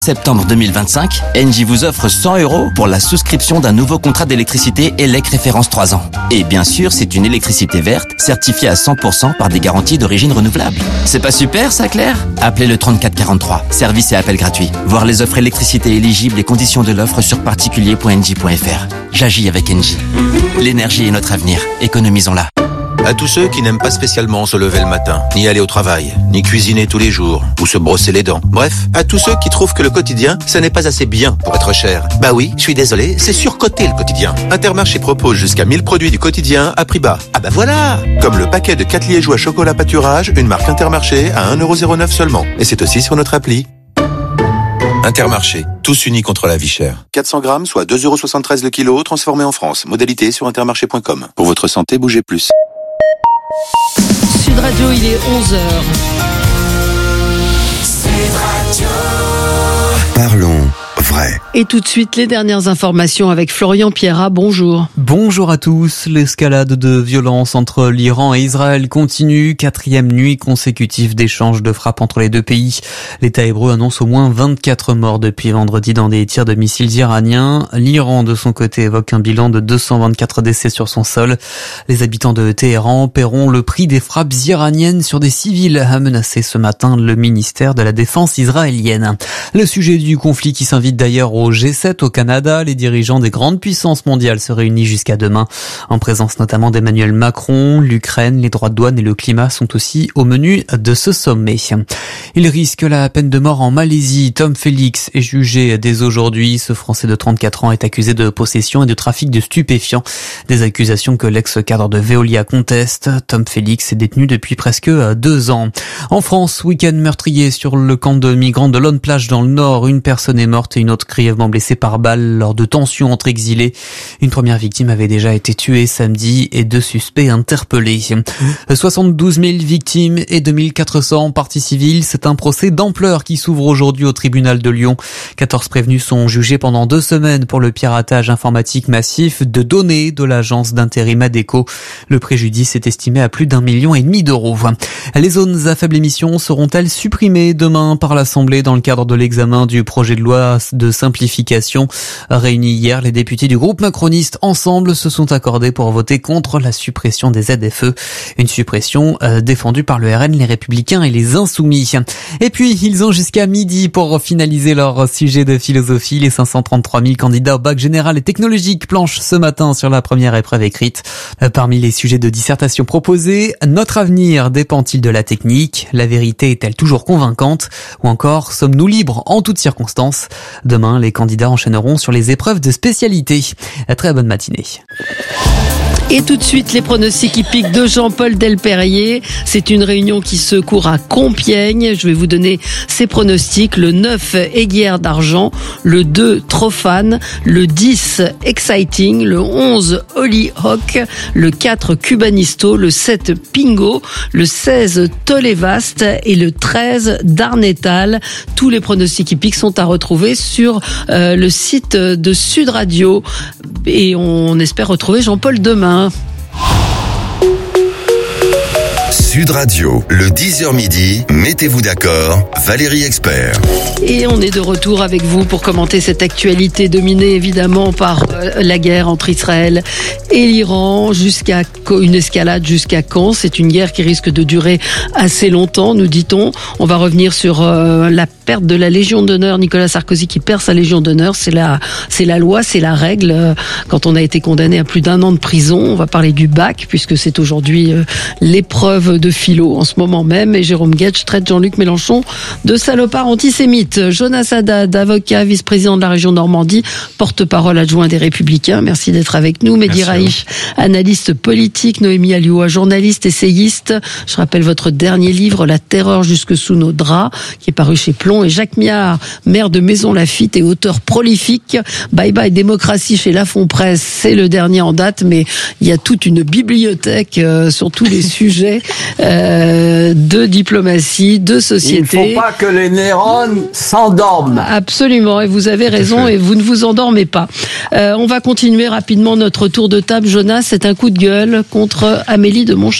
Septembre 2025, Engie vous offre 100 € pour la souscription d'un nouveau contrat d'électricité ELEC référence 3 ans. Et bien sûr, c'est une électricité verte, certifiée à 100% par des garanties d'origine renouvelable. C'est pas super, ça, Claire? Appelez le 3443. Service et appel gratuit. Voir les offres électricité éligibles et conditions de l'offre sur particulier.engie.fr. J'agis avec Engie. L'énergie est notre avenir. Économisons-la. À tous ceux qui n'aiment pas spécialement se lever le matin, ni aller au travail, ni cuisiner tous les jours, ou se brosser les dents. Bref, à tous ceux qui trouvent que le quotidien, ça n'est pas assez bien pour être cher. Bah oui, je suis désolé, c'est surcoté le quotidien. Intermarché propose jusqu'à 1000 produits du quotidien à prix bas. Ah bah voilà! Comme le paquet de 4 liégeois chocolat pâturage, une marque Intermarché à 1,09€ seulement. Et c'est aussi sur notre appli. Intermarché, tous unis contre la vie chère. 400 grammes, soit 2,73€ le kilo, transformé en France. Modalité sur intermarché.com. Pour votre santé, bougez plus. Sud Radio, il est 11h. Sud Radio. Parlons vrai. Et tout de suite, les dernières informations avec Florian Pierrat. Bonjour. Bonjour à tous. L'escalade de violence entre l'Iran et Israël continue. 4e nuit consécutive d'échanges de frappes entre les deux pays. L'État hébreu annonce au moins 24 morts depuis vendredi dans des tirs de missiles iraniens. L'Iran, de son côté, évoque un bilan de 224 décès sur son sol. Les habitants de Téhéran paieront le prix des frappes iraniennes sur des civils, a menacé ce matin le ministère de la Défense israélienne. Le sujet du conflit qui s'invite d'ailleurs au G7 au Canada, les dirigeants des grandes puissances mondiales se réunissent jusqu'à demain, en présence notamment d'Emmanuel Macron. L'Ukraine, les droits de douane et le climat sont aussi au menu de ce sommet. Il risque la peine de mort en Malaisie. Tom Félix est jugé dès aujourd'hui. Ce Français de 34 ans est accusé de possession et de trafic de stupéfiants. Des accusations que l'ex-cadre de Veolia conteste. Tom Félix est détenu depuis presque 2 ans. En France, week-end meurtrier sur le camp de migrants de Lonne Plage dans le Nord. Une personne est morte et une autre grièvement blessée par balle lors de tensions entre exilés. Une première victime avait déjà été tuée samedi et 2 suspects interpellés. 72 000 victimes et 2400 parties civiles. C'est un procès d'ampleur qui s'ouvre aujourd'hui au tribunal de Lyon. 14 prévenus sont jugés pendant 2 semaines pour le piratage informatique massif de données de l'agence d'intérim Adecco. Le préjudice est estimé à plus d'1,5 million d'euros. Les zones à faible émission seront-elles supprimées demain par l'Assemblée dans le cadre de l'examen du projet de loi de simplification? Réunis hier, les députés du groupe macroniste Ensemble se sont accordés pour voter contre la suppression des ZFE. Une suppression défendue par le RN, les Républicains et les Insoumis. Et puis, ils ont jusqu'à midi pour finaliser leur sujet de philosophie. Les 533 000 candidats au bac général et technologique planchent ce matin sur la première épreuve écrite. Parmi les sujets de dissertation proposés, notre avenir dépend-il de la technique? La vérité est-elle toujours convaincante? Ou encore, sommes-nous libres en toutes circonstances? Demain, les candidats enchaîneront sur les épreuves de spécialité. Très bonne matinée. Et tout de suite, les pronostics hippiques de Jean-Paul Delperrier. C'est une réunion qui se court à Compiègne. Je vais vous donner ces pronostics. Le 9, Aiguière d'Argent. Le 2, Trophane. Le 10, Exciting. Le 11, Hollyhock. Le 4, Cubanisto. Le 7, Pingo. Le 16, Tollevast. Et le 13, Darnétal. Tous les pronostics hippiques sont à retrouver sur le site de Sud Radio. Et on espère retrouver Jean-Paul demain. Sud Radio, le 10h midi, mettez-vous d'accord, Valérie Expert. Et on est de retour avec vous pour commenter cette actualité dominée évidemment par la guerre entre Israël et l'Iran, jusqu'à une escalade jusqu'à quand? C'est une guerre qui risque de durer assez longtemps, nous dit-on. On va revenir sur la perte de la Légion d'honneur. Nicolas Sarkozy qui perd sa Légion d'honneur, c'est la loi, c'est la règle. Quand on a été condamné à plus d'1 an de prison, on va parler du bac puisque c'est aujourd'hui l'épreuve de philo en ce moment même. Et Jérôme Guedj traite Jean-Luc Mélenchon de salopard antisémite. Jonas Haddad, avocat, vice-président de la région Normandie, porte-parole adjoint des Républicains. Merci d'être avec nous. Mehdi Raïch, analyste politique. Noémie Alioua, journaliste, essayiste. Je rappelle votre dernier livre, La terreur jusque sous nos draps, qui est paru chez Plomb. Et Jacques Miard, maire de Maison-Lafitte et auteur prolifique. Bye bye démocratie chez Lafon Presse. C'est le dernier en date, mais il y a toute une bibliothèque sur tous les sujets de diplomatie, de société. Il ne faut pas que les neurones s'endorment. Absolument, et vous avez raison, et vous ne vous endormez pas. On va continuer rapidement notre tour de table. Jonas, c'est un coup de gueule contre Amélie de Montchalin.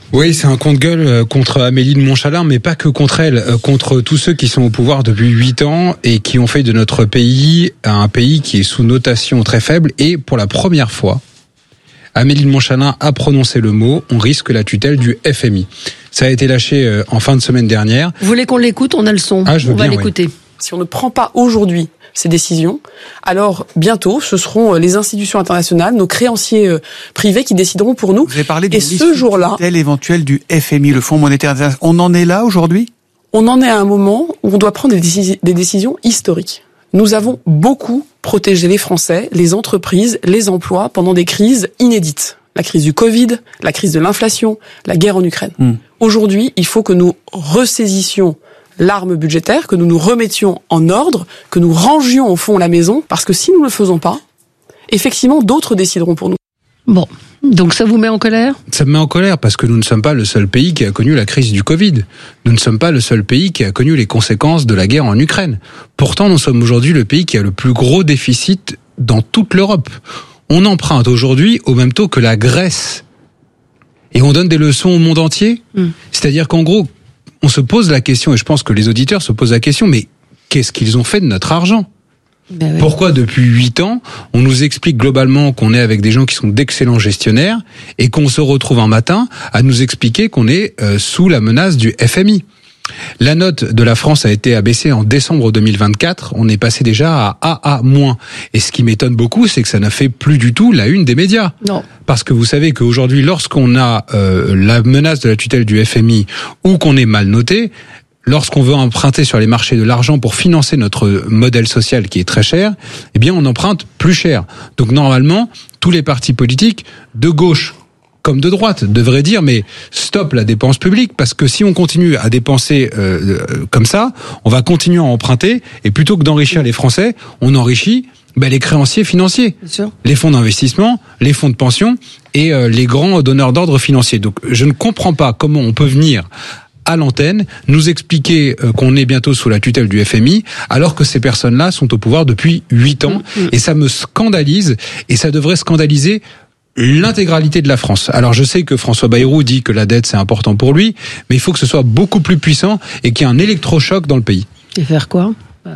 Oui, c'est un compte-gueule contre Amélie de Montchalin, mais pas que contre elle, contre tous ceux qui sont au pouvoir depuis 8 ans et qui ont fait de notre pays un pays qui est sous notation très faible. Et pour la première fois, Amélie de Montchalin a prononcé le mot « on risque la tutelle du FMI ». Ça a été lâché en fin de semaine dernière. Vous voulez qu'on l'écoute ? On a le son. Je veux on bien, va l'écouter. Oui. Si on ne prend pas aujourd'hui ces décisions, alors bientôt ce seront les institutions internationales, nos créanciers privés qui décideront pour nous. Vous avez parlé d'une liste tutelle éventuelle du FMI, le Fonds monétaire international. On en est là aujourd'hui ? On en est à un moment où on doit prendre des décisions historiques. Nous avons beaucoup protégé les Français, les entreprises, les emplois pendant des crises inédites. La crise du Covid, la crise de l'inflation, la guerre en Ukraine. Aujourd'hui, il faut que nous ressaisissions l'arme budgétaire, que nous nous remettions en ordre, que nous rangions au fond la maison, parce que si nous ne le faisons pas, effectivement, d'autres décideront pour nous. Bon, donc ça vous met en colère ? Ça me met en colère parce que nous ne sommes pas le seul pays qui a connu la crise du Covid. Nous ne sommes pas le seul pays qui a connu les conséquences de la guerre en Ukraine. Pourtant, nous sommes aujourd'hui le pays qui a le plus gros déficit dans toute l'Europe. On emprunte aujourd'hui au même taux que la Grèce. Et on donne des leçons au monde entier. C'est-à-dire qu'en gros, on se pose la question, et je pense que les auditeurs se posent la question, mais qu'est-ce qu'ils ont fait de notre argent ? Oui. Pourquoi depuis 8 ans, on nous explique globalement qu'on est avec des gens qui sont d'excellents gestionnaires et qu'on se retrouve un matin à nous expliquer qu'on est sous la menace du FMI ? La note de la France a été abaissée en décembre 2024. On est passé déjà à AA-. Et ce qui m'étonne beaucoup, c'est que ça n'a fait plus du tout la une des médias. Non. Parce que vous savez qu'aujourd'hui, lorsqu'on a la menace de la tutelle du FMI ou qu'on est mal noté, lorsqu'on veut emprunter sur les marchés de l'argent pour financer notre modèle social qui est très cher, eh bien on emprunte plus cher. Donc normalement, tous les partis politiques de gauche comme de droite devraient dire mais stop la dépense publique, parce que si on continue à dépenser comme ça, on va continuer à emprunter et plutôt que d'enrichir les Français, on enrichit les créanciers financiers, les fonds d'investissement, les fonds de pension et les grands donneurs d'ordre financiers. Donc je ne comprends pas comment on peut venir à l'antenne nous expliquer qu'on est bientôt sous la tutelle du FMI alors que ces personnes-là sont au pouvoir depuis 8 ans et ça me scandalise et ça devrait scandaliser l'intégralité de la France. Alors je sais que François Bayrou dit que la dette c'est important pour lui, mais il faut que ce soit beaucoup plus puissant et qu'il y ait un électrochoc dans le pays. Et faire quoi ?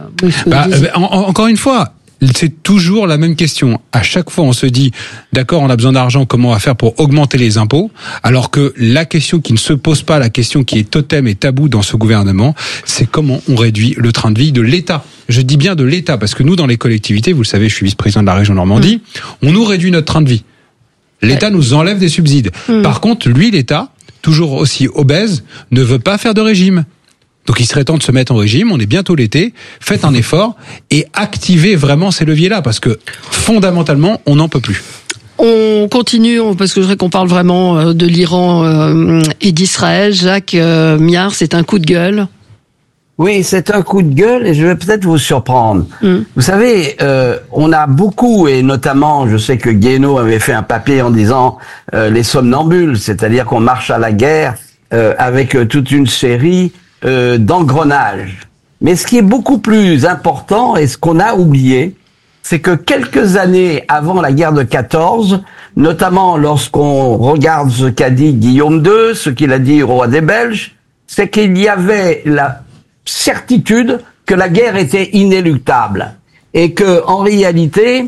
Encore une fois, c'est toujours la même question. À chaque fois, on se dit, d'accord, on a besoin d'argent, comment on va faire pour augmenter les impôts ? Alors que la question qui ne se pose pas, la question qui est totem et tabou dans ce gouvernement, c'est comment on réduit le train de vie de l'État. Je dis bien de l'État, parce que nous, dans les collectivités, vous le savez, je suis vice-président de la région Normandie, on nous réduit notre train de vie. L'État nous enlève des subsides. Par contre, lui, l'État, toujours aussi obèse, ne veut pas faire de régime. Donc il serait temps de se mettre en régime, on est bientôt l'été, faites un effort et activez vraiment ces leviers-là, parce que fondamentalement, on n'en peut plus. On continue, parce que je voudrais qu'on parle vraiment de l'Iran et d'Israël. Jacques Miard, c'est un coup de gueule. Oui, c'est un coup de gueule et je vais peut-être vous surprendre. Vous savez, on a beaucoup, et notamment, je sais que Guénaud avait fait un papier en disant les somnambules, c'est-à-dire qu'on marche à la guerre avec toute une série d'engrenages. Mais ce qui est beaucoup plus important et ce qu'on a oublié, c'est que quelques années avant la guerre de 14, notamment lorsqu'on regarde ce qu'a dit Guillaume II, ce qu'il a dit au roi des Belges, c'est qu'il y avait la certitude que la guerre était inéluctable et que en réalité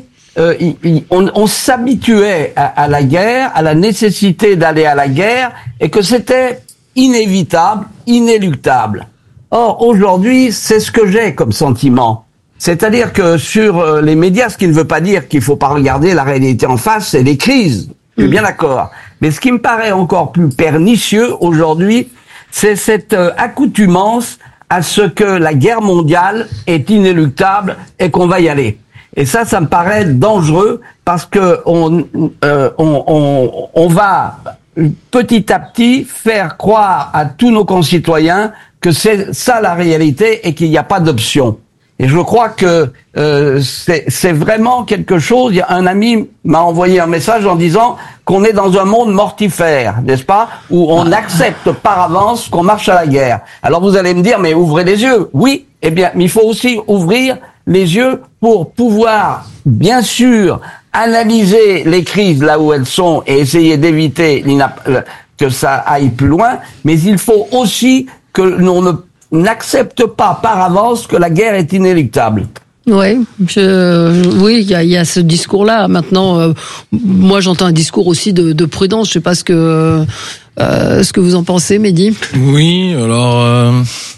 on s'habituait à la guerre, à la nécessité d'aller à la guerre et que c'était inévitable, inéluctable. Or aujourd'hui, c'est ce que j'ai comme sentiment. C'est-à-dire que sur les médias, ce qui ne veut pas dire qu'il faut pas regarder la réalité en face, c'est les crises. Je suis bien d'accord. Mais ce qui me paraît encore plus pernicieux aujourd'hui, c'est cette accoutumance à ce que la guerre mondiale est inéluctable et qu'on va y aller. Et ça me paraît dangereux parce que on va petit à petit faire croire à tous nos concitoyens que c'est ça la réalité et qu'il n'y a pas d'option. Et je crois que c'est vraiment quelque chose. Un ami m'a envoyé un message en disant qu'on est dans un monde mortifère, n'est-ce pas, où on accepte par avance qu'on marche à la guerre. Alors vous allez me dire, mais ouvrez les yeux. Oui, eh bien, mais il faut aussi ouvrir les yeux pour pouvoir, bien sûr, analyser les crises là où elles sont et essayer d'éviter que ça aille plus loin, mais il faut aussi que l'on n'accepte pas par avance que la guerre est inéluctable. Oui, il y a ce discours-là. Maintenant, moi, j'entends un discours aussi de prudence. Je sais pas ce que vous en pensez, Mehdi. Oui, alors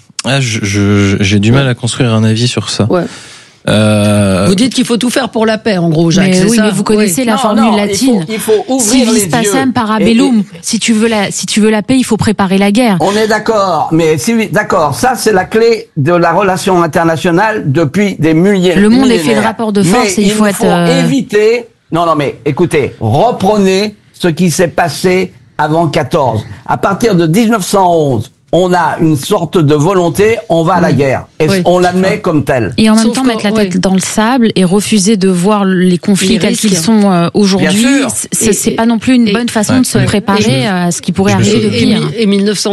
j'ai du mal à construire un avis sur ça. Ouais. Vous dites qu'il faut tout faire pour la paix, en gros, Jacques. Mais c'est ça. Mais vous connaissez la formule latine. Il faut ouvrir Civis les yeux. pacem para bellum. Si tu veux la paix, il faut préparer la guerre. On est d'accord, mais d'accord, ça c'est la clé de la relation internationale depuis des millénaires. Le monde est fait de rapports de force et il faut éviter. Non, mais écoutez, reprenez ce qui s'est passé avant 14. À partir de 1911, on a une sorte de volonté, on va à la guerre. Et on l'admet comme tel. Et en même temps, mettre la tête dans le sable et refuser de voir les conflits tels qu'ils sont aujourd'hui, c'est pas non plus une bonne façon de se préparer à ce qui pourrait arriver de pire. Et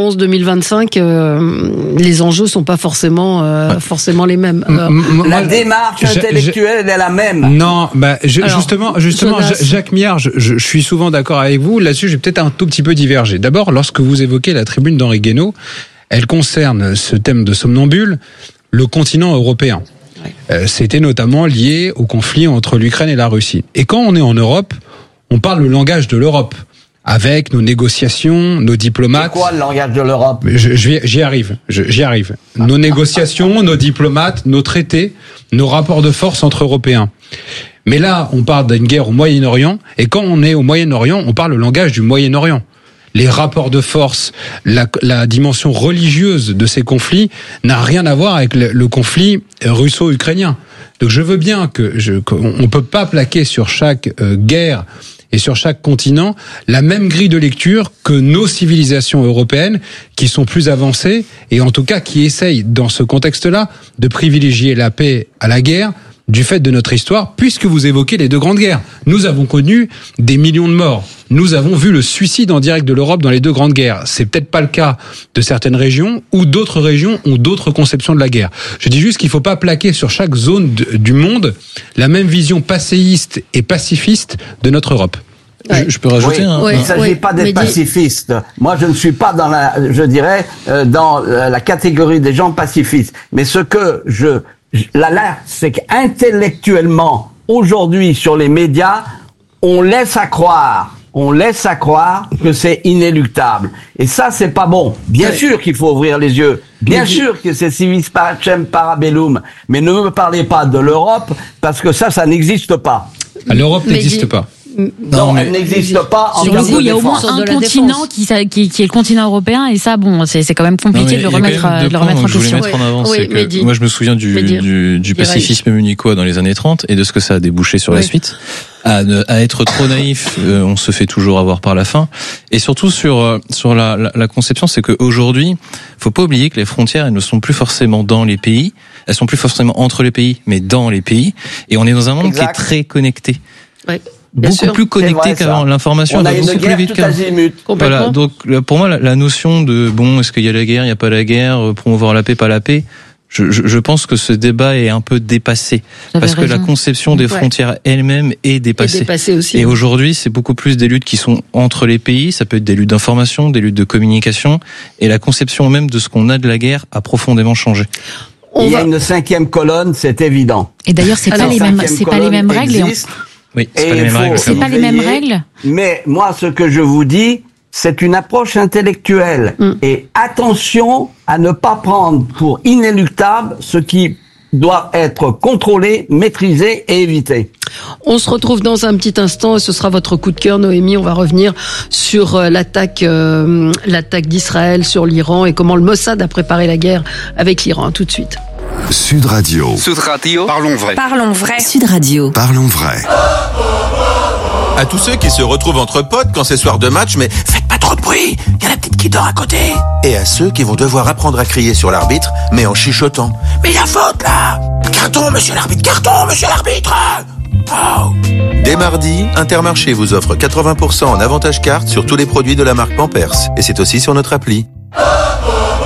1911-2025, les enjeux sont pas forcément les mêmes. La démarche intellectuelle est la même. Non, justement, Jacques Miard, je suis souvent d'accord avec vous. Là-dessus, j'ai peut-être un tout petit peu divergé. D'abord, lorsque vous évoquez la tribune d'Henri Guénaud, elle concerne ce thème de somnambule, le continent européen. C'était notamment lié au conflit entre l'Ukraine et la Russie. Et quand on est en Europe, on parle le langage de l'Europe, avec nos négociations, nos diplomates. C'est quoi le langage de l'Europe ? J'y arrive. Nos négociations, nos diplomates, nos traités, nos rapports de force entre Européens. Mais là, on parle d'une guerre au Moyen-Orient, et quand on est au Moyen-Orient, on parle le langage du Moyen-Orient. Les rapports de force, la dimension religieuse de ces conflits n'a rien à voir avec le conflit russo-ukrainien. Donc je veux bien qu'on peut pas plaquer sur chaque guerre et sur chaque continent la même grille de lecture que nos civilisations européennes qui sont plus avancées et en tout cas qui essayent dans ce contexte-là de privilégier la paix à la guerre du fait de notre histoire, puisque vous évoquez les deux grandes guerres. Nous avons connu des millions de morts. Nous avons vu le suicide en direct de l'Europe dans les deux grandes guerres. C'est peut-être pas le cas de certaines régions, ou d'autres régions ont d'autres conceptions de la guerre. Je dis juste qu'il faut pas plaquer sur chaque zone du monde la même vision passéiste et pacifiste de notre Europe. Je peux rajouter il ne s'agit pas d'être pacifiste. Moi, je ne suis pas dans la catégorie des gens pacifistes. Mais ce que c'est qu'intellectuellement, aujourd'hui, sur les médias, on laisse à croire que c'est inéluctable. Et ça, c'est pas bon. Bien sûr qu'il faut ouvrir les yeux. Bien sûr que c'est civis pacem para bellum. Mais ne me parlez pas de l'Europe, parce que ça n'existe pas. L'Europe n'existe pas. Non, elle n'existe pas en sur le coup, il y a au moins un continent qui est le continent européen, et ça, c'est quand même compliqué de le remettre en question. Je voulais mettre en avant, c'est que moi je me souviens du pacifisme munichois dans les années 30 et de ce que ça a débouché sur la suite. À être trop naïf, on se fait toujours avoir par la fin. Et surtout sur la conception, c'est qu'aujourd'hui, faut pas oublier que les frontières, elles ne sont plus forcément dans les pays, elles sont plus forcément entre les pays, mais dans les pays. Et on est dans un monde qui est très connecté. Ouais. Beaucoup plus connecté qu'avant. L'information va beaucoup plus vite qu'avant. Voilà. Donc, pour moi, la notion de est-ce qu'il y a la guerre, il n'y a pas la guerre, promouvoir la paix, pas la paix, je pense que ce débat est un peu dépassé. Parce que la conception des frontières elle-même est dépassée. Et aujourd'hui, c'est beaucoup plus des luttes qui sont entre les pays. Ça peut être des luttes d'information, des luttes de communication. Et la conception même de ce qu'on a de la guerre a profondément changé. Il y a une cinquième colonne, c'est évident. Et d'ailleurs, c'est pas les mêmes règles. Oui, c'est pas les mêmes règles. Mais moi, ce que je vous dis, c'est une approche intellectuelle. Et attention à ne pas prendre pour inéluctable ce qui doit être contrôlé, maîtrisé et évité. On se retrouve dans un petit instant et ce sera votre coup de cœur, Noémie. On va revenir sur l'attaque d'Israël sur l'Iran et comment le Mossad a préparé la guerre avec l'Iran. Tout de suite. Sud Radio. Sud Radio. Parlons vrai. Parlons vrai. Sud Radio. Parlons vrai. À tous ceux qui se retrouvent entre potes quand c'est soir de match, mais faites pas trop de bruit, il y a la petite qui dort à côté. Et à ceux qui vont devoir apprendre à crier sur l'arbitre, mais en chuchotant. Mais il y a faute là. Carton, monsieur l'arbitre, carton, monsieur l'arbitre. Oh. Dès mardi, Intermarché vous offre 80% en avantage carte sur tous les produits de la marque Pampers. Et c'est aussi sur notre appli.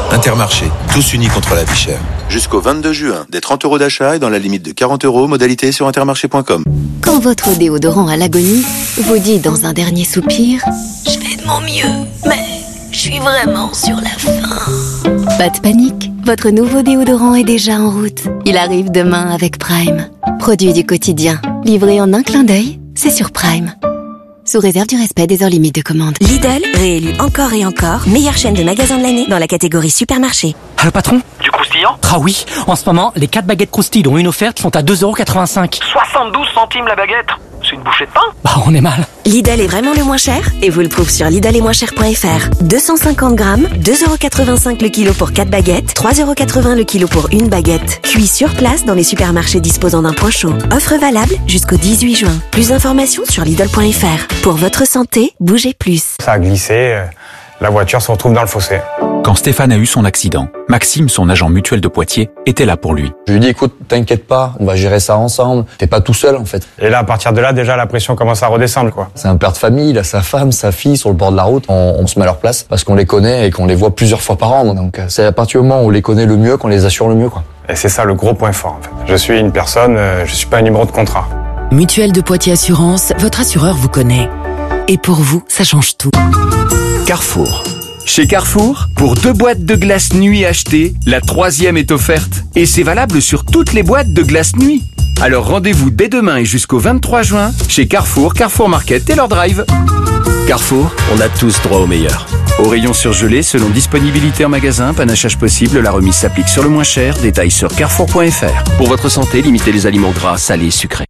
Intermarché, tous unis contre la vie chère. Jusqu'au 22 juin, des 30 € d'achat et dans la limite de 40 €, modalité sur intermarché.com. Quand votre déodorant à l'agonie vous dit dans un dernier soupir « Je fais de mon mieux, mais je suis vraiment sur la fin ». Pas de panique, votre nouveau déodorant est déjà en route. Il arrive demain avec Prime. Produit du quotidien, livré en un clin d'œil, c'est sur Prime. Sous réserve du respect des heures limites de commande. Lidl, réélu encore et encore, meilleure chaîne de magasins de l'année dans la catégorie supermarché. Allô patron ? Du croustillant ? Ah oui, en ce moment, les 4 baguettes croustilles dont une offerte sont à 2,85 €. 72 centimes la baguette ? C'est une bouchée de pain ? Bah on est mal. Lidl est vraiment le moins cher et vous le prouve sur lidlesetmoincher.fr. 250 grammes, 2,85 € le kilo pour 4 baguettes, 3,80 € le kilo pour une baguette. Cuit sur place dans les supermarchés disposant d'un point chaud. Offre valable jusqu'au 18 juin. Plus d'informations sur lidl.fr. Pour votre santé, bougez plus. Ça a glissé, la voiture se retrouve dans le fossé. Quand Stéphane a eu son accident, Maxime, son agent mutuel de Poitiers, était là pour lui. Je lui ai dit, écoute, t'inquiète pas, on va gérer ça ensemble. T'es pas tout seul, en fait. Et là, à partir de là, déjà, la pression commence à redescendre, quoi. C'est un père de famille, il a sa femme, sa fille sur le bord de la route. On se met à leur place parce qu'on les connaît et qu'on les voit plusieurs fois par an. Donc, c'est à partir du moment où on les connaît le mieux qu'on les assure le mieux, quoi. Et c'est ça le gros point fort, en fait. Je suis une personne, je suis pas un numéro de contrat. Mutuelle de Poitiers Assurance, votre assureur vous connaît. Et pour vous, ça change tout. Carrefour. Chez Carrefour, pour 2 boîtes de glace nuit achetées, la 3e est offerte. Et c'est valable sur toutes les boîtes de glace nuit. Alors rendez-vous dès demain et jusqu'au 23 juin chez Carrefour, Carrefour Market et leur drive. Carrefour, on a tous droit au meilleur. Au rayon surgelé, selon disponibilité en magasin, panachage possible, la remise s'applique sur le moins cher. Détails sur carrefour.fr. Pour votre santé, limitez les aliments gras, salés, sucrés.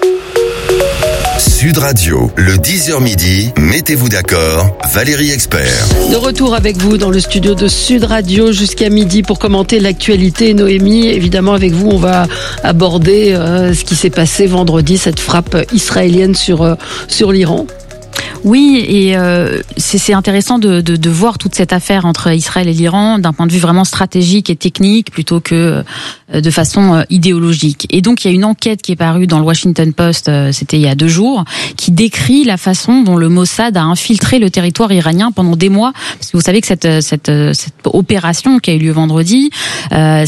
Sud Radio, le 10h midi, mettez-vous d'accord, Valérie Expert. De retour avec vous dans le studio de Sud Radio jusqu'à midi pour commenter l'actualité. Noémie, évidemment avec vous, on va aborder ce qui s'est passé vendredi, cette frappe israélienne sur l'Iran. Oui, et c'est intéressant de voir toute cette affaire entre Israël et l'Iran d'un point de vue vraiment stratégique et technique plutôt que de façon idéologique. Et donc il y a une enquête qui est parue dans le Washington Post, c'était il y a 2 jours, qui décrit la façon dont le Mossad a infiltré le territoire iranien pendant des mois. Parce que vous savez que cette opération qui a eu lieu vendredi, elle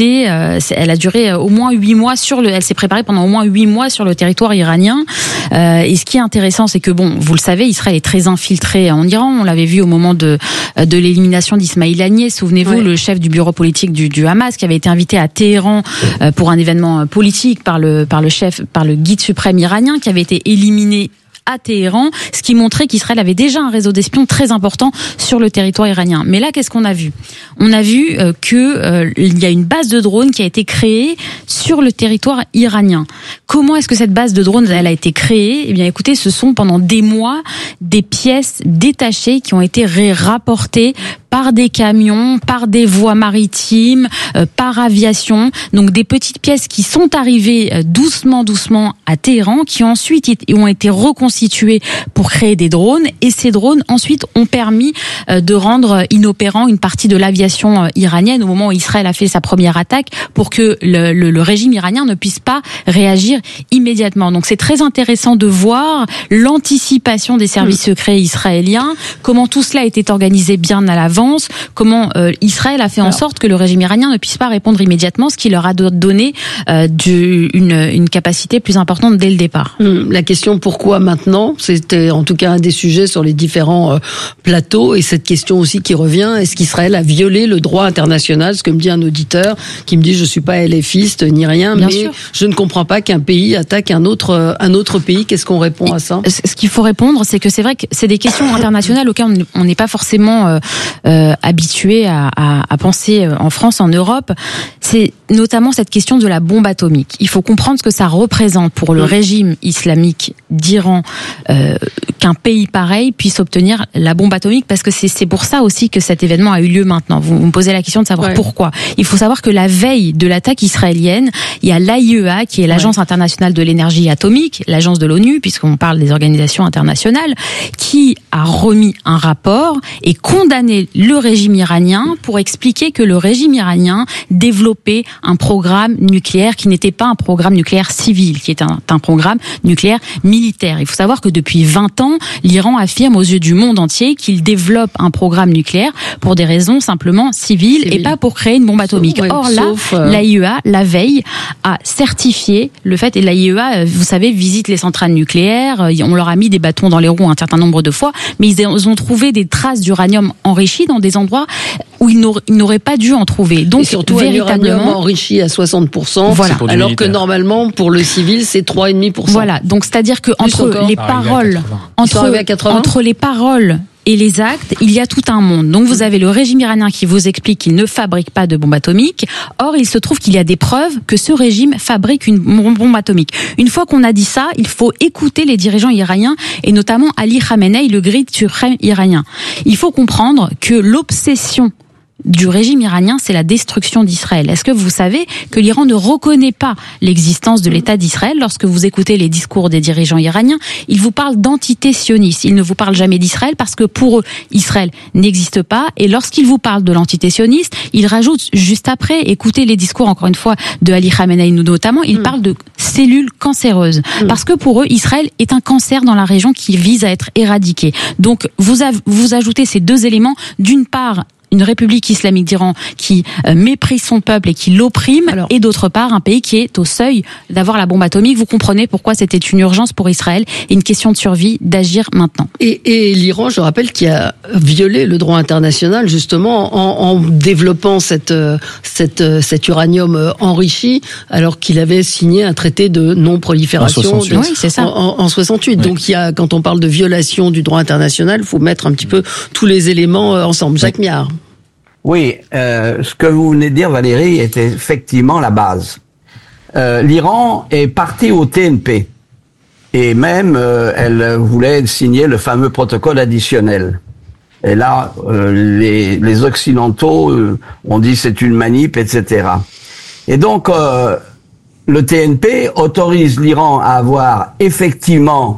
a duré au moins 8 mois elle s'est préparée pendant au moins 8 mois sur le territoire iranien. Et ce qui est intéressant, c'est que vous le savez, Israël est très infiltré en Iran. On l'avait vu au moment de l'élimination d'Ismail Haniyeh. Souvenez-vous, le chef du bureau politique du Hamas, qui avait été invité à Téhéran pour un événement politique par le guide suprême iranien, qui avait été éliminé à Téhéran, ce qui montrait qu'Israël avait déjà un réseau d'espions très important sur le territoire iranien. Mais là, qu'est-ce qu'on a vu ? On a vu il y a une base de drones qui a été créée sur le territoire iranien. Comment est-ce que cette base de drones elle a été créée ? Eh bien, écoutez, ce sont pendant des mois des pièces détachées qui ont été rapportées par des camions, par des voies maritimes, par aviation. Donc des petites pièces qui sont arrivées doucement à Téhéran, qui ensuite ont été reconstituées pour créer des drones. Et ces drones ensuite ont permis de rendre inopérant une partie de l'aviation iranienne au moment où Israël a fait sa première attaque, pour que le régime iranien ne puisse pas réagir immédiatement. Donc c'est très intéressant de voir l'anticipation des services secrets israéliens, comment tout cela était organisé bien à l'avance, comment Israël a fait en sorte que le régime iranien ne puisse pas répondre immédiatement, ce qui leur a donné une capacité plus importante dès le départ. La question pourquoi maintenant, c'était en tout cas un des sujets sur les différents plateaux, et cette question aussi qui revient, est-ce qu'Israël a violé le droit international? Ce que me dit un auditeur qui me dit je suis pas LFiste ni rien, bien mais sûr. Je ne comprends pas qu'un pays attaque un autre pays. Qu'est-ce qu'on répond à ça? Ce qu'il faut répondre, c'est que c'est vrai que c'est des questions internationales auxquelles on n'est pas forcément habitué à penser en France, en Europe. C'est notamment cette question de la bombe atomique. Il faut comprendre ce que ça représente pour le régime islamique d'Iran qu'un pays pareil puisse obtenir la bombe atomique, parce que c'est pour ça aussi que cet événement a eu lieu maintenant. Vous me posez la question de savoir pourquoi. Il faut savoir que la veille de l'attaque israélienne, il y a l'AIEA, qui est l'Agence internationale de l'énergie atomique, l'agence de l'ONU, puisqu'on parle des organisations internationales, qui a remis un rapport et condamné le régime iranien pour expliquer que le régime iranien développait un programme nucléaire qui n'était pas un programme nucléaire civil, qui est un programme nucléaire militaire. Il faut savoir savoir que depuis 20 ans, l'Iran affirme aux yeux du monde entier qu'il développe un programme nucléaire pour des raisons simplement civiles et pas pour créer une bombe atomique. Or là, l'AIEA, la veille, a certifié le fait, et l'AIEA, vous savez, visite les centrales nucléaires, on leur a mis des bâtons dans les roues un certain nombre de fois, mais ils ont trouvé des traces d'uranium enrichi dans des endroits où ils n'auraient pas dû en trouver. Donc, et surtout véritablement, un uranium enrichi à 60%, voilà. Alors que normalement, pour le civil, c'est 3,5%. Voilà. Donc, c'est-à-dire que entre les paroles, entre les paroles et les actes, il y a tout un monde. Donc vous avez le régime iranien qui vous explique qu'il ne fabrique pas de bombe atomique. Or, il se trouve qu'il y a des preuves que ce régime fabrique une bombe atomique. Une fois qu'on a dit ça, il faut écouter les dirigeants iraniens et notamment Ali Khamenei, le guide suprême iranien. Il faut comprendre que l'obsession du régime iranien, c'est la destruction d'Israël. Est-ce que vous savez que l'Iran ne reconnaît pas l'existence de l'État d'Israël? Lorsque vous écoutez les discours des dirigeants iraniens, ils vous parlent d'entité sioniste. Ils ne vous parlent jamais d'Israël parce que pour eux, Israël n'existe pas. Et lorsqu'ils vous parlent de l'entité sioniste, ils rajoutent juste après, écoutez les discours encore une fois de Ali Khamenei notamment, ils parlent de cellules cancéreuses. Parce que pour eux, Israël est un cancer dans la région qui vise à être éradiqué. Donc vous ajoutez ces deux éléments, d'une part, une république islamique d'Iran qui méprise son peuple et qui l'opprime, et d'autre part un pays qui est au seuil d'avoir la bombe atomique. Vous comprenez pourquoi c'était une urgence pour Israël et une question de survie d'agir maintenant. Et l'Iran, je rappelle, qui a violé le droit international justement en développant cet uranium enrichi, alors qu'il avait signé un traité de non-prolifération en 68. Oui. Donc il y a, quand on parle de violation du droit international, il faut mettre un petit peu tous les éléments ensemble. Jacques Miard. Oui, ce que vous venez de dire, Valérie, est effectivement la base. L'Iran est parti au TNP et même elle voulait signer le fameux protocole additionnel. Et là, les Occidentaux ont dit c'est une manip, etc. Et donc, le TNP autorise l'Iran à avoir effectivement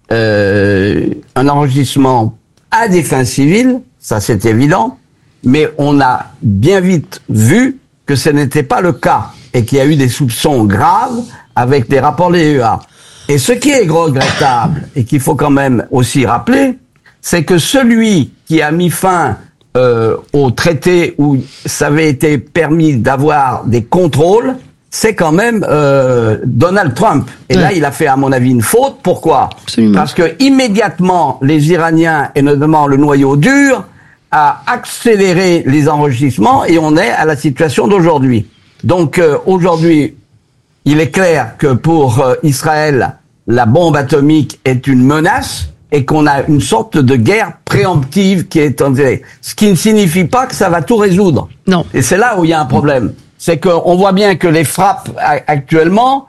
un enregistrement à des fins civiles, ça c'est évident. Mais on a bien vite vu que ce n'était pas le cas et qu'il y a eu des soupçons graves avec des rapports de l'AIEA. Et ce qui est regrettable et qu'il faut quand même aussi rappeler, c'est que celui qui a mis fin au traité où ça avait été permis d'avoir des contrôles, c'est quand même Donald Trump. Et là, il a fait, à mon avis, une faute. Pourquoi ? Absolument. Parce que immédiatement, les Iraniens, et notamment le noyau dur, a accéléré les enregistrements et on est à la situation d'aujourd'hui. Donc aujourd'hui, il est clair que pour Israël, la bombe atomique est une menace et qu'on a une sorte de guerre préemptive qui est en direct. Ce qui ne signifie pas que ça va tout résoudre. Non. Et c'est là où il y a un problème. C'est qu'on voit bien que les frappes actuellement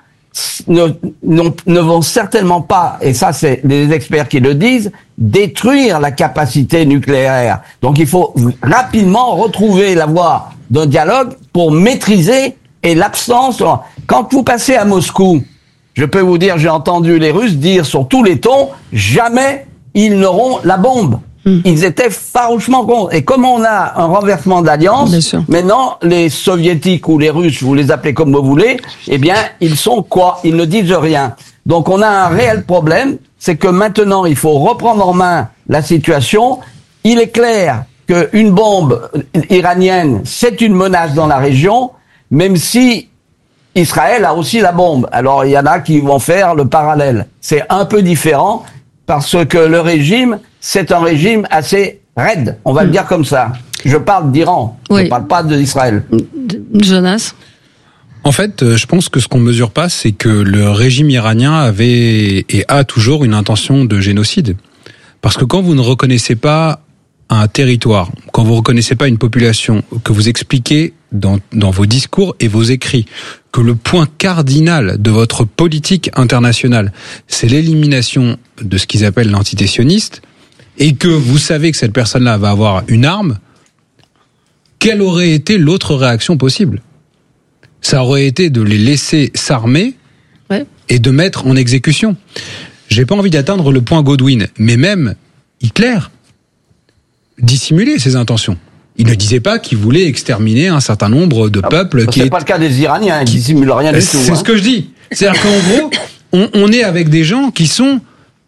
ne vont certainement pas, et ça c'est les experts qui le disent, détruire la capacité nucléaire. Donc il faut rapidement retrouver la voie d'un dialogue pour maîtriser et l'absence. Quand vous passez à Moscou, je peux vous dire, j'ai entendu les Russes dire sur tous les tons, jamais ils n'auront la bombe. Ils étaient farouchement contre. Et comme on a un renversement d'alliance, maintenant, les Soviétiques ou les Russes, vous les appelez comme vous voulez, eh bien, ils sont quoi? Ils ne disent rien. Donc, on a un réel problème. C'est que maintenant, il faut reprendre en main la situation. Il est clair qu'une bombe iranienne, c'est une menace dans la région, même si Israël a aussi la bombe. Alors, il y en a qui vont faire le parallèle. C'est un peu différent parce que le régime, c'est un régime assez raide, on va le dire comme ça. Je parle d'Iran, je ne parle pas d'Israël. Jonas ? En fait, je pense que ce qu'on mesure pas, c'est que le régime iranien avait et a toujours une intention de génocide. Parce que quand vous ne reconnaissez pas un territoire, quand vous ne reconnaissez pas une population, que vous expliquez dans vos discours et vos écrits que le point cardinal de votre politique internationale, c'est l'élimination de ce qu'ils appellent l'entité sioniste, et que vous savez que cette personne-là va avoir une arme, quelle aurait été l'autre réaction possible ? Ça aurait été de les laisser s'armer et de mettre en exécution. J'ai pas envie d'atteindre le point Godwin, mais même Hitler dissimulait ses intentions. Il ne disait pas qu'il voulait exterminer un certain nombre de peuples. C'est pas le cas des Iraniens, ils dissimulent rien du tout. C'est ce que je dis. C'est-à-dire qu'en gros, on est avec des gens qui sont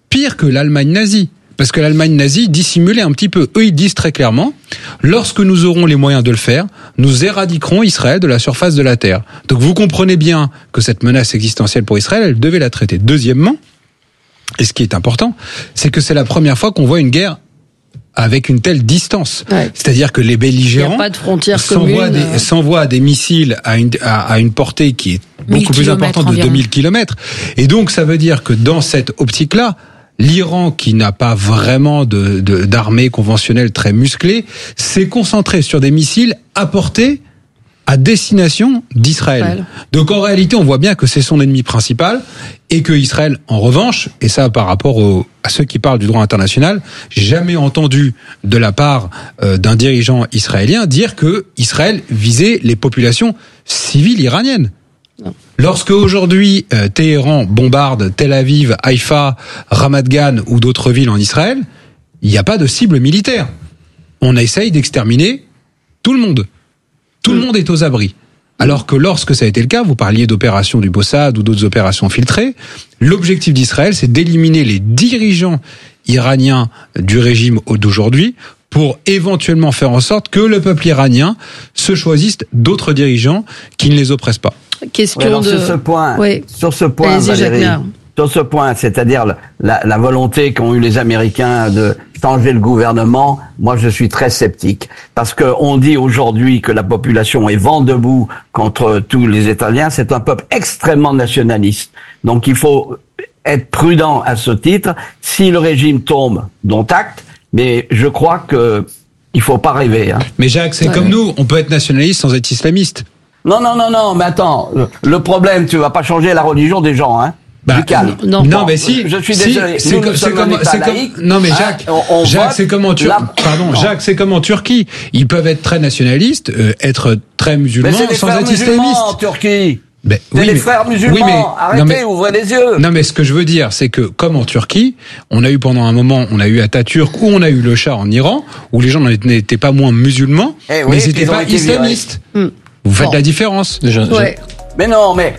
pire que l'Allemagne nazie. Parce que l'Allemagne nazie dissimulait un petit peu. Eux, ils disent très clairement, lorsque nous aurons les moyens de le faire, nous éradiquerons Israël de la surface de la terre. Donc vous comprenez bien que cette menace existentielle pour Israël, elle devait la traiter. Deuxièmement, et ce qui est important, c'est que c'est la première fois qu'on voit une guerre avec une telle distance. Ouais. C'est-à-dire que les belligérants s'envoient des missiles à une portée qui est beaucoup plus importante de 2000 km. Et donc ça veut dire que dans cette optique-là, l'Iran, qui n'a pas vraiment d'armée conventionnelle très musclée, s'est concentré sur des missiles à portée à destination d'Israël. Donc en réalité, on voit bien que c'est son ennemi principal et que Israël, en revanche, et ça par rapport à ceux qui parlent du droit international, j'ai jamais entendu de la part d'un dirigeant israélien dire que Israël visait les populations civiles iraniennes. Non. Lorsque aujourd'hui Téhéran bombarde Tel Aviv, Haïfa, Ramat Gan ou d'autres villes en Israël, il n'y a pas de cible militaire. On essaye d'exterminer tout le monde. Tout le monde est aux abris. Alors que lorsque ça a été le cas, vous parliez d'opérations du Mossad ou d'autres opérations infiltrées, l'objectif d'Israël, c'est d'éliminer les dirigeants iraniens du régime d'aujourd'hui pour éventuellement faire en sorte que le peuple iranien se choisisse d'autres dirigeants qui ne les oppressent pas. Question sur ce point, Valérie, sur ce point, c'est-à-dire la volonté qu'ont eu les Américains de changer le gouvernement, moi je suis très sceptique. Parce que on dit aujourd'hui que la population est vent debout contre tous les Italiens, c'est un peuple extrêmement nationaliste. Donc il faut être prudent à ce titre. Si le régime tombe, dont acte, mais je crois que il faut pas rêver. Hein. Mais Jacques, c'est comme nous, on peut être nationaliste sans être islamiste. Non, mais attends, le problème, tu vas pas changer la religion des gens, hein. Du calme. Non, mais si. Je suis désolé. Non, mais Jacques, Jacques, c'est comme en Jacques, c'est comme en Turquie. Ils peuvent être très nationalistes, être très musulmans sans être islamistes. En Turquie. Les frères musulmans, arrêtez, ouvrez les yeux. Non, mais ce que je veux dire, c'est que, comme en Turquie, on a eu pendant un moment, on a eu Atatürk, ou on a eu le Shah en Iran, où les gens n'étaient pas moins musulmans, mais ils n'étaient pas islamistes. Vous faites la différence. Mais non, mais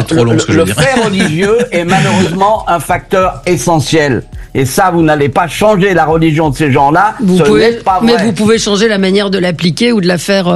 le fait religieux est malheureusement un facteur essentiel. Et ça, vous n'allez pas changer la religion de ces gens-là. Mais vous pouvez changer la manière de l'appliquer ou de la faire,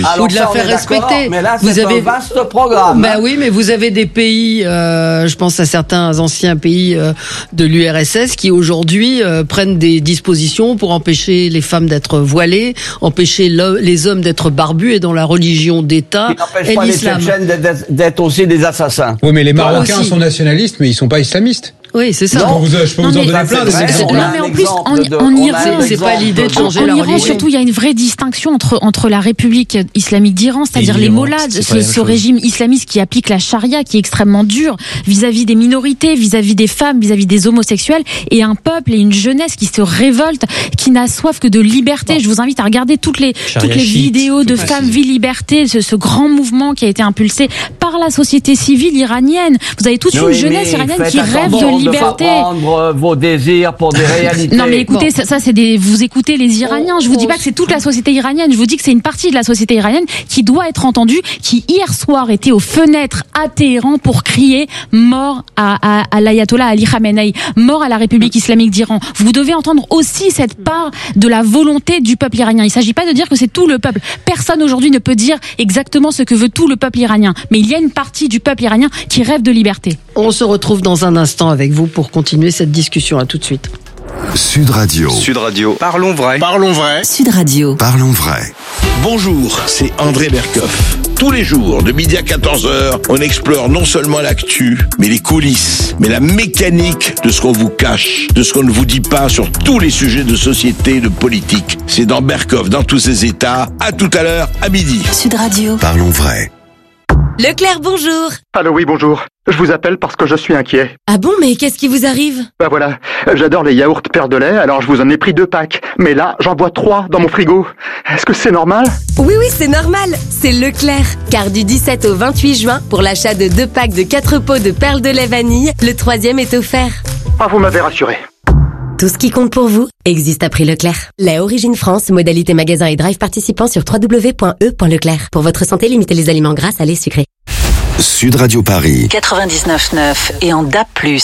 respecter. Mais là, c'est un vaste programme. Oui, mais vous avez des pays, je pense à certains anciens pays de l'URSS qui aujourd'hui prennent des dispositions pour empêcher les femmes d'être voilées, empêcher les hommes d'être barbus et dans la religion d'État et l'islam. D'être aussi des assassins. Oui, mais les Marocains sont nationalistes, mais ils sont pas islamistes. Oui, c'est ça. Je peux vous en donner plein des exemples. Non, mais en plus, en Iran, c'est pas l'idée de changer la religion. Surtout, il y a une vraie distinction entre la République islamique d'Iran, c'est-à-dire les mollahs, ce régime islamiste qui applique la charia, qui est extrêmement dur vis-à-vis des minorités, vis-à-vis des femmes, vis-à-vis des homosexuels, et un peuple et une jeunesse qui se révolte, qui n'a soif que de liberté. Je vous invite à regarder toutes les vidéos de femmes, vie, liberté, ce grand mouvement qui a été impulsé par la société civile iranienne. Vous avez toute une jeunesse iranienne qui rêve de liberté. Prendre vos désirs pour des réalités. Non, mais écoutez, ça c'est vous écoutez les Iraniens. Je vous dis pas que c'est toute la société iranienne. Je vous dis que c'est une partie de la société iranienne qui doit être entendue, qui hier soir était aux fenêtres à Téhéran pour crier mort à l'ayatollah Ali Khamenei, mort à la République islamique d'Iran. Vous devez entendre aussi cette part de la volonté du peuple iranien. Il s'agit pas de dire que c'est tout le peuple. Personne aujourd'hui ne peut dire exactement ce que veut tout le peuple iranien. Mais il y a une partie du peuple iranien qui rêve de liberté. On se retrouve dans un instant avec vous pour continuer cette discussion. À tout de suite. Sud Radio. Sud Radio. Parlons vrai. Parlons vrai. Sud Radio. Parlons vrai. Bonjour, c'est André Berkoff. Tous les jours, de midi à 14h, on explore non seulement l'actu, mais les coulisses, mais la mécanique de ce qu'on vous cache, de ce qu'on ne vous dit pas sur tous les sujets de société et de politique. C'est dans Berkoff, dans tous ses états. À tout à l'heure, à midi. Sud Radio. Parlons vrai. Leclerc, bonjour. Allô, oui, bonjour. Je vous appelle parce que je suis inquiet. Ah bon, mais qu'est-ce qui vous arrive? Voilà, j'adore les yaourts Père de lait, alors je vous en ai pris 2 packs. Mais là, j'en bois 3 dans mon frigo. Est-ce que c'est normal? Oui, c'est normal. C'est Leclerc. Car du 17 au 28 juin, pour l'achat de 2 packs de 4 pots de perles de lait vanille, le 3e est offert. Ah, vous m'avez rassuré. Tout ce qui compte pour vous existe à prix Leclerc. Lait Origine France, modalité magasin et drive participant sur www.e.leclerc. Pour votre santé, limitez les aliments gras, salés, sucrés. Sud Radio Paris. 99.9 et en DAB+.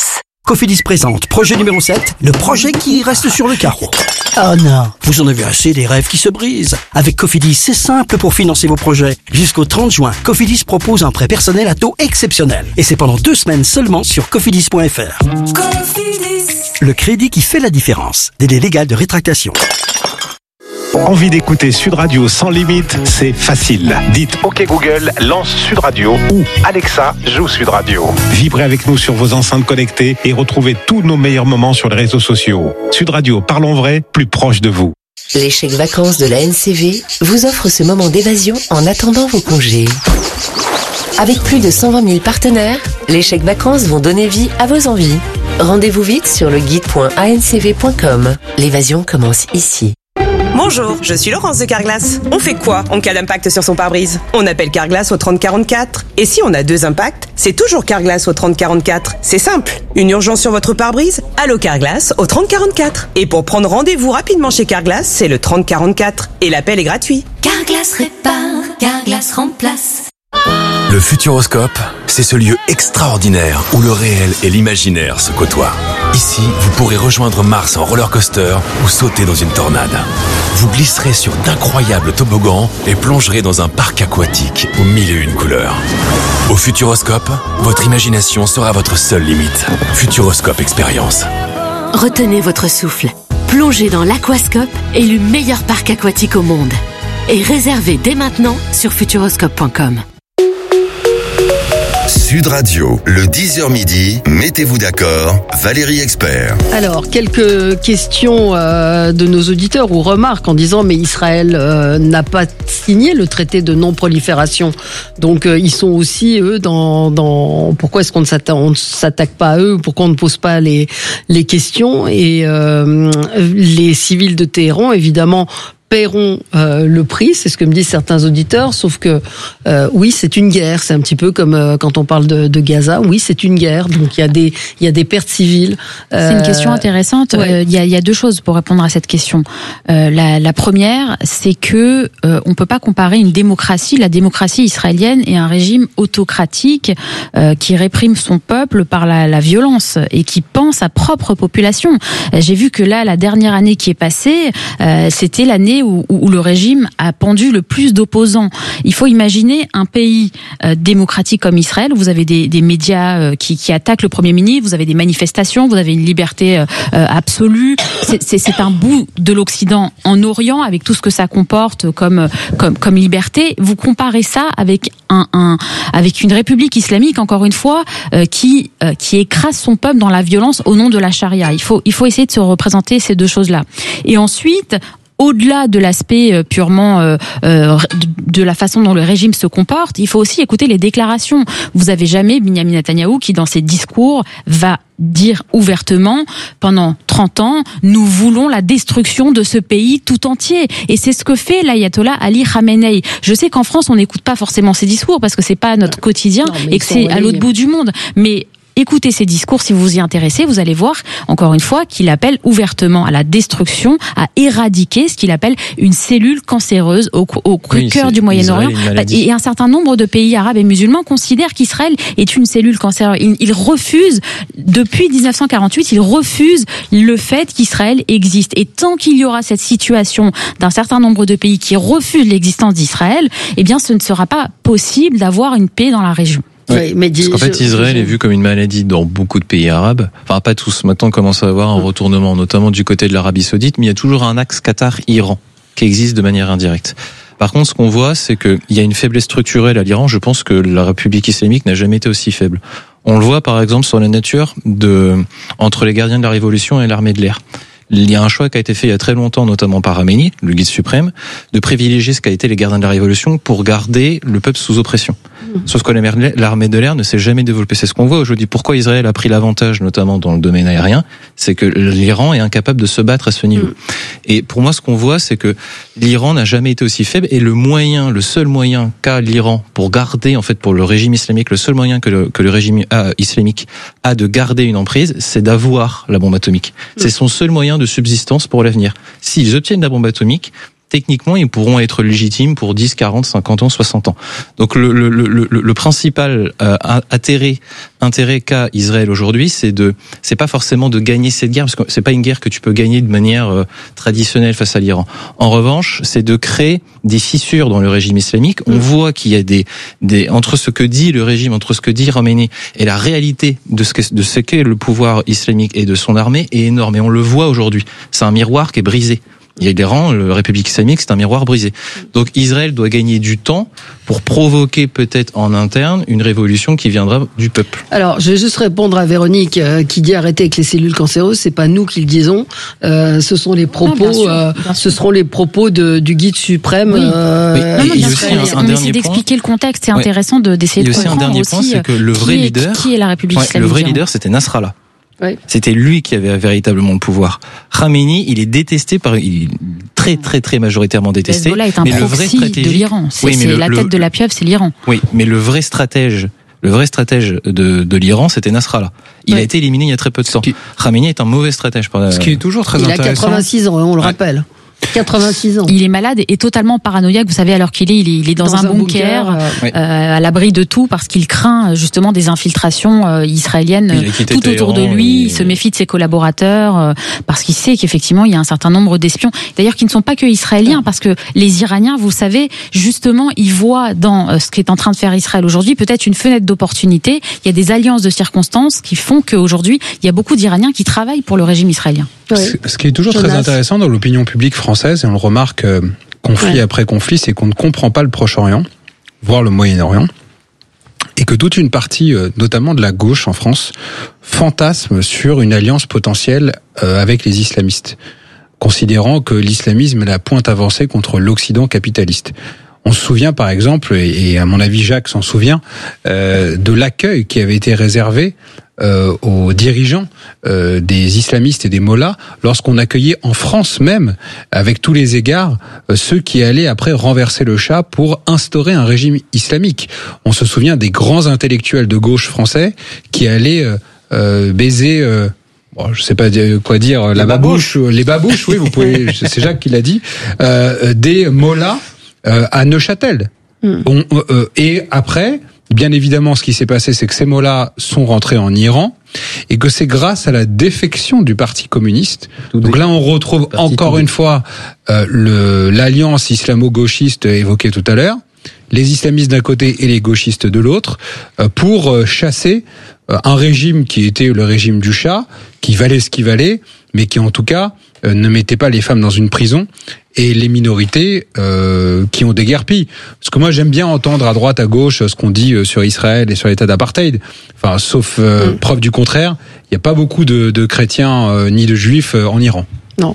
Cofidis présente projet numéro 7, le projet qui reste sur le carreau. Oh non, vous en avez assez des rêves qui se brisent. Avec Cofidis, c'est simple pour financer vos projets. Jusqu'au 30 juin, Cofidis propose un prêt personnel à taux exceptionnel. Et c'est pendant 2 semaines seulement sur cofidis.fr. Cofidis. Le crédit qui fait la différence. Délai légal de rétractation. Envie d'écouter Sud Radio sans limite, c'est facile. Dites OK Google, lance Sud Radio ou Alexa, joue Sud Radio. Vibrez avec nous sur vos enceintes connectées et retrouvez tous nos meilleurs moments sur les réseaux sociaux. Sud Radio, parlons vrai, plus proche de vous. Les chèques vacances de la NCV vous offrent ce moment d'évasion en attendant vos congés. Avec plus de 120 000 partenaires, les chèques vacances vont donner vie à vos envies. Rendez-vous vite sur le guide.ancv.com. L'évasion commence ici. Bonjour, je suis Laurence de Carglass. On fait quoi en cas d'impact sur son pare-brise? On appelle Carglass au 3044. Et si on a 2 impacts, c'est toujours Carglass au 3044. C'est simple. Une urgence sur votre pare-brise? Allô Carglass au 3044. Et pour prendre rendez-vous rapidement chez Carglass, c'est le 3044. Et l'appel est gratuit. Carglass répare, Carglass remplace. Le Futuroscope, c'est ce lieu extraordinaire où le réel et l'imaginaire se côtoient. Ici, vous pourrez rejoindre Mars en roller coaster ou sauter dans une tornade. Vous glisserez sur d'incroyables toboggans et plongerez dans un parc aquatique aux 1001 couleurs. Au Futuroscope, votre imagination sera votre seule limite. Futuroscope Expérience. Retenez votre souffle. Plongez dans l'Aquascope, élu meilleur parc aquatique au monde. Et réservez dès maintenant sur futuroscope.com. Sud Radio, le 10h midi, mettez-vous d'accord, Valérie Expert. Alors, quelques questions de nos auditeurs ou remarques en disant mais Israël n'a pas signé le traité de non-prolifération. Donc, ils sont aussi, eux, dans pourquoi est-ce qu'on ne s'attaque pas à eux, pourquoi on ne pose pas les questions. Et les civils de Téhéran, évidemment, paieront le prix, c'est ce que me disent certains auditeurs, sauf que oui, c'est une guerre, c'est un petit peu comme quand on parle de Gaza, oui, c'est une guerre, donc il y a des pertes civiles. C'est une question intéressante. Ouais. Il y a 2 choses pour répondre à cette question. La première, c'est que on peut pas comparer la démocratie israélienne et un régime autocratique qui réprime son peuple par la violence et qui pense sa propre population. J'ai vu que là, la dernière année qui est passée, c'était l'année où le régime a pendu le plus d'opposants. Il faut imaginer un pays démocratique comme Israël, où vous avez des médias qui attaquent le Premier ministre, vous avez des manifestations, vous avez une liberté absolue. C'est un bout de l'Occident en Orient, avec tout ce que ça comporte comme liberté. Vous comparez ça avec avec une république islamique, encore une fois, qui écrase son peuple dans la violence au nom de la charia. Il faut essayer de se représenter ces 2 choses-là. Et ensuite, au-delà de l'aspect purement de la façon dont le régime se comporte, il faut aussi écouter les déclarations. Vous avez jamais Benyamin Netanyahou qui, dans ses discours, va dire ouvertement, pendant 30 ans, nous voulons la destruction de ce pays tout entier. Et c'est ce que fait l'ayatollah Ali Khamenei. Je sais qu'en France, on n'écoute pas forcément ces discours parce que c'est pas notre quotidien et que c'est à l'autre bout du monde. Mais écoutez ces discours si vous vous y intéressez, vous allez voir, encore une fois, qu'il appelle ouvertement à la destruction, à éradiquer ce qu'il appelle une cellule cancéreuse au cœur du Moyen-Orient. Et un certain nombre de pays arabes et musulmans considèrent qu'Israël est une cellule cancéreuse. Ils refusent, depuis 1948, ils refusent le fait qu'Israël existe. Et tant qu'il y aura cette situation d'un certain nombre de pays qui refusent l'existence d'Israël, eh bien, ce ne sera pas possible d'avoir une paix dans la région. Ouais, mais parce qu'en fait, Israël est vu comme une maladie dans beaucoup de pays arabes. Enfin, pas tous. Maintenant, on commence à avoir un retournement, notamment du côté de l'Arabie Saoudite. Mais il y a toujours un axe Qatar-Iran qui existe de manière indirecte. Par contre, ce qu'on voit, c'est qu'il y a une faiblesse structurelle à l'Iran. Je pense que la République islamique n'a jamais été aussi faible. On le voit, par exemple, sur la nature entre les gardiens de la Révolution et l'armée de l'air. Il y a un choix qui a été fait il y a très longtemps, notamment par Khamenei, le guide suprême, de privilégier ce qu'a été les gardiens de la Révolution pour garder le peuple sous oppression. Sauf que l'armée de l'air ne s'est jamais développée. C'est ce qu'on voit aujourd'hui. Pourquoi Israël a pris l'avantage, notamment dans le domaine aérien, c'est que l'Iran est incapable de se battre à ce niveau. Et pour moi, ce qu'on voit, c'est que l'Iran n'a jamais été aussi faible. Et le seul moyen qu'a l'Iran pour garder, en fait, pour le régime islamique, le seul moyen que le régime islamique a de garder une emprise, c'est d'avoir la bombe atomique. C'est son seul moyen de subsistance pour l'avenir. S'ils obtiennent la bombe atomique, techniquement, ils pourront être légitimes pour 10, 40, 50 ans, 60 ans. Donc le principal intérêt qu'a Israël aujourd'hui, c'est pas forcément de gagner cette guerre, parce que c'est pas une guerre que tu peux gagner de manière traditionnelle face à l'Iran. En revanche, c'est de créer des fissures dans le régime islamique. On voit qu'il y a des entre ce que dit le régime, entre ce que dit Khamenei et la réalité de ce qu'est le pouvoir islamique et de son armée est énorme. Et on le voit aujourd'hui. C'est un miroir qui est brisé. Il y a l'Iran, la République islamique, c'est un miroir brisé. Donc Israël doit gagner du temps pour provoquer peut-être en interne une révolution qui viendra du peuple. Alors, je vais juste répondre à Véronique qui dit arrêter avec les cellules cancéreuses. C'est pas nous qui le disons. Ce sont les propos. Ce seront les propos du guide suprême. Oui. On essaie d'expliquer le contexte. C'est intéressant d'essayer de comprendre. Il y a aussi un dernier point, c'est que le vrai leader, qui est la République islamique. Le vrai leader, c'était Nasrallah. Oui. C'était lui qui avait véritablement le pouvoir. Khamenei, il est détesté il est très très très majoritairement détesté. Hezbollah est un proxy de l'Iran. C'est la tête de la pieuvre, c'est l'Iran. Oui, mais le vrai stratège de l'Iran, c'était Nasrallah. Il a été éliminé il y a très peu de temps. Khamenei est un mauvais stratège. Ce qui est toujours très intéressant. Il a 86 ans, on le rappelle. 86 ans. Il est malade et totalement paranoïaque. Vous savez, alors qu'il il est dans un bunker, à l'abri de tout, parce qu'il craint justement des infiltrations israéliennes tout autour de lui. Il se méfie de ses collaborateurs parce qu'il sait qu'effectivement il y a un certain nombre d'espions. D'ailleurs, qui ne sont pas que israéliens, parce que les Iraniens, vous savez, justement, ils voient dans ce qu'est en train de faire Israël aujourd'hui peut-être une fenêtre d'opportunité. Il y a des alliances de circonstances qui font qu'aujourd'hui, il y a beaucoup d'Iraniens qui travaillent pour le régime israélien. Ce qui est toujours très intéressant dans l'opinion publique française, et on le remarque conflit après conflit, c'est qu'on ne comprend pas le Proche-Orient, voire le Moyen-Orient, et que toute une partie, notamment de la gauche en France, fantasme sur une alliance potentielle avec les islamistes, considérant que l'islamisme est la pointe avancée contre l'Occident capitaliste. On se souvient par exemple, et à mon avis Jacques s'en souvient, de l'accueil qui avait été réservé aux dirigeants des islamistes et des mollahs lorsqu'on accueillait en France même, avec tous les égards, ceux qui allaient après renverser le Shah pour instaurer un régime islamique. On se souvient des grands intellectuels de gauche français qui allaient baiser... je sais pas quoi dire, les babouches, oui, vous pouvez, c'est Jacques qui l'a dit, des mollahs à Neuchâtel. Et après, bien évidemment, ce qui s'est passé, c'est que ces mollahs sont rentrés en Iran et que c'est grâce à la défection du Parti communiste. Donc là, on retrouve encore une fois l'alliance islamo-gauchiste évoquée tout à l'heure, les islamistes d'un côté et les gauchistes de l'autre, pour chasser un régime qui était le régime du Shah, qui valait ce qu'il valait, mais qui en tout cas ne mettait pas les femmes dans une prison, et les minorités qui ont déguerpi. Parce que moi j'aime bien entendre à droite, à gauche ce qu'on dit sur Israël et sur l'état d'apartheid. Enfin, sauf preuve du contraire, il n'y a pas beaucoup de chrétiens ni de juifs en Iran. Non,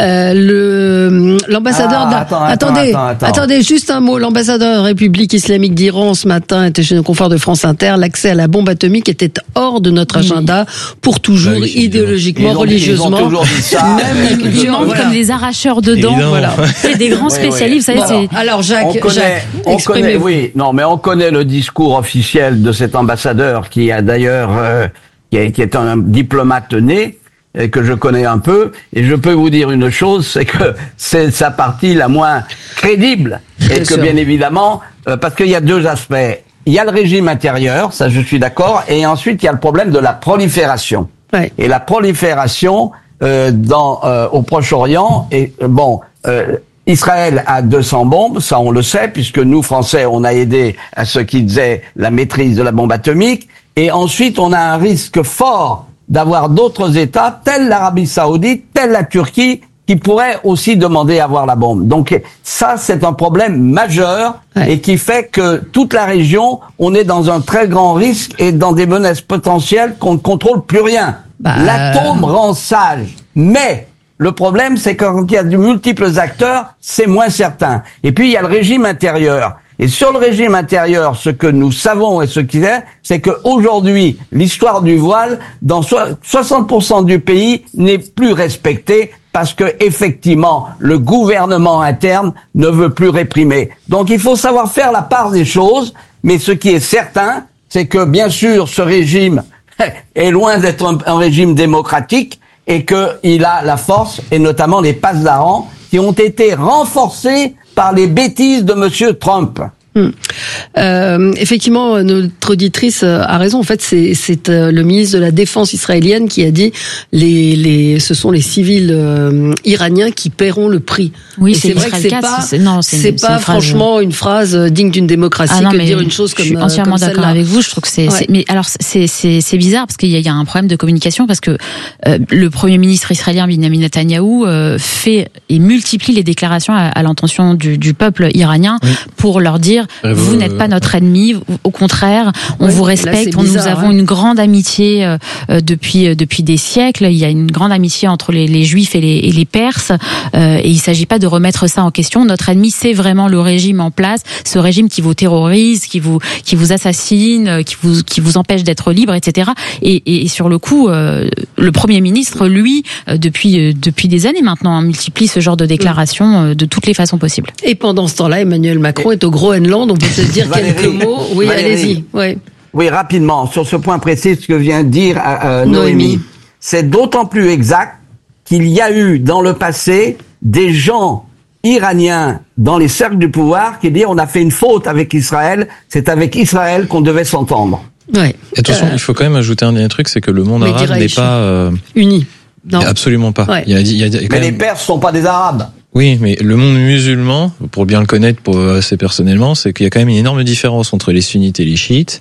l'ambassadeur. Attendez, juste un mot. L'ambassadeur de la République islamique d'Iran ce matin était chez nos confrères de France Inter. L'accès à la bombe atomique était hors de notre agenda pour toujours, idéologiquement, religieusement. Ils ont toujours dit ça. Même comme des arracheurs de dents. Voilà. C'est des grands spécialistes. Vous savez, alors Jacques, on connaît, oui, non, mais on connaît le discours officiel de cet ambassadeur qui a d'ailleurs, qui est un diplomate né, que je connais un peu, et je peux vous dire une chose, c'est que c'est sa partie la moins crédible, et que bien évidemment, parce qu'il y a deux aspects. Il y a le régime intérieur, ça je suis d'accord, et ensuite il y a le problème de la prolifération. Ouais. Et la prolifération au Proche-Orient, et Israël a 200 bombes, ça on le sait, puisque nous Français on a aidé à ce qui disait la maîtrise de la bombe atomique, et ensuite on a un risque fort d'avoir d'autres États, tels l'Arabie Saoudite, tels la Turquie, qui pourraient aussi demander à avoir la bombe. Donc ça, c'est un problème majeur et qui fait que toute la région, on est dans un très grand risque et dans des menaces potentielles qu'on ne contrôle plus rien. L'atome rend sage, mais le problème, c'est que quand il y a de multiples acteurs, c'est moins certain. Et puis, il y a le régime intérieur. Et sur le régime intérieur, ce que nous savons et ce qui est, c'est qu'aujourd'hui, l'histoire du voile, dans 60% du pays, n'est plus respectée parce que, effectivement, le gouvernement interne ne veut plus réprimer. Donc, il faut savoir faire la part des choses, mais ce qui est certain, c'est que, bien sûr, ce régime est loin d'être un régime démocratique et qu'il a la force, et notamment les passes d'Aran, qui ont été renforcés par les bêtises de Monsieur Trump. Effectivement, notre auditrice a raison. En fait, c'est le ministre de la Défense israélienne qui a dit ce sont les civils iraniens qui paieront le prix. Oui, c'est vrai que c'est pas franchement une phrase digne d'une démocratie que de dire une chose comme celle-là. Je suis entièrement d'accord avec vous. Je trouve que mais alors c'est bizarre parce qu'il y a un problème de communication parce que le premier ministre israélien Benjamin Netanyahou fait et multiplie les déclarations à l'intention du peuple iranien pour leur dire vous n'êtes pas notre ennemi, au contraire, on vous respecte, nous avons une grande amitié depuis des siècles, il y a une grande amitié entre les Juifs et les Perses, et il ne s'agit pas de remettre ça en question. Notre ennemi, c'est vraiment le régime en place, ce régime qui vous terrorise, qui vous assassine, qui vous empêche d'être libre, etc. Et sur le coup, le Premier ministre, lui, depuis des années maintenant, multiplie ce genre de déclarations de toutes les façons possibles. Et pendant ce temps-là, Emmanuel Macron est au Groenland. On peut peut-être dire quelques mots. Oui, allez-y. Oui, rapidement, sur ce point précis, ce que vient de dire Noémie. C'est d'autant plus exact qu'il y a eu dans le passé des gens iraniens dans les cercles du pouvoir qui disent on a fait une faute avec Israël, c'est avec Israël qu'on devait s'entendre. Ouais. Attention, il faut quand même ajouter un dernier truc, c'est que le monde arabe n'est pas uni. Non. Absolument pas. Ouais. Mais les Perses sont pas des Arabes. Oui, mais le monde musulman, pour bien le connaître assez personnellement, c'est qu'il y a quand même une énorme différence entre les sunnites et les chiites.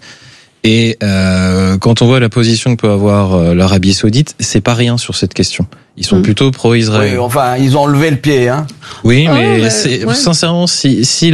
Et quand on voit la position que peut avoir l'Arabie Saoudite, c'est pas rien sur cette question. Ils sont plutôt pro-Israël. Oui, enfin, ils ont levé le pied, hein. Oui, mais sincèrement, si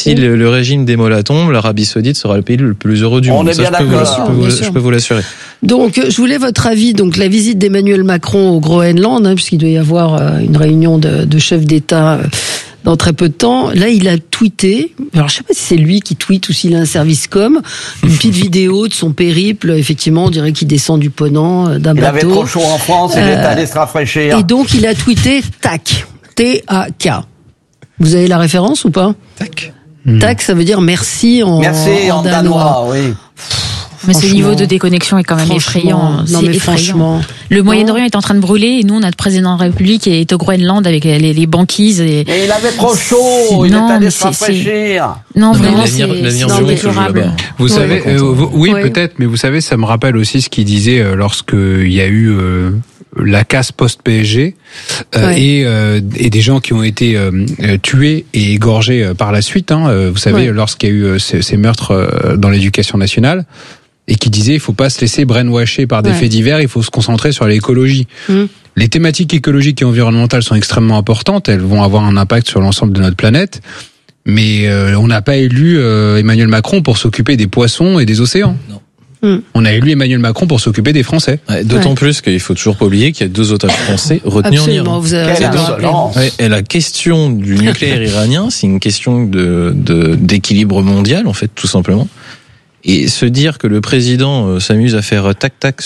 le régime démole la tombe, l'Arabie Saoudite sera le pays le plus heureux du monde. On est bien d'accord. Je peux vous l'assurer. Donc, je voulais votre avis. Donc, la visite d'Emmanuel Macron au Groenland, puisqu'il doit y avoir une réunion de chefs d'État dans très peu de temps. Là, il a tweeté, alors je sais pas si c'est lui qui tweet ou s'il a un service com, une petite vidéo de son périple. Effectivement, on dirait qu'il descend du Ponant, d'un bateau. Il avait trop chaud en France, il est allé se rafraîchir. Et donc, il a tweeté TAC. T-A-K. Vous avez la référence ou pas? TAC. TAC, ça veut dire merci en danois. Oui. Mais ce niveau de déconnexion est quand même effrayant. Non, mais franchement. Le Moyen-Orient est en train de brûler et nous, notre président de la République est au Groenland avec les banquises. Mais il avait trop chaud, il est allé se rafraîchir. Non, vraiment, c'est déplorable. Vous savez, oui, peut-être, mais vous savez, ça me rappelle aussi ce qu'il disait lorsqu'il y a eu la casse post-PSG et des gens qui ont été tués et égorgés par la suite. Vous savez, lorsqu'il y a eu ces meurtres dans l'éducation nationale. Et qui disait il faut pas se laisser brainwasher par des faits divers, il faut se concentrer sur l'écologie. Les thématiques écologiques et environnementales sont extrêmement importantes, elles vont avoir un impact sur l'ensemble de notre planète, mais on n'a pas élu Emmanuel Macron pour s'occuper des poissons et des océans. Non. On a élu Emmanuel Macron pour s'occuper des Français. D'autant plus qu'il faut toujours pas oublier qu'il y a 2 otages français retenus en Iran. Vous avez et la question du nucléaire iranien, c'est une question d'équilibre mondial, en fait, tout simplement. Et se dire que le président s'amuse à faire tac-tac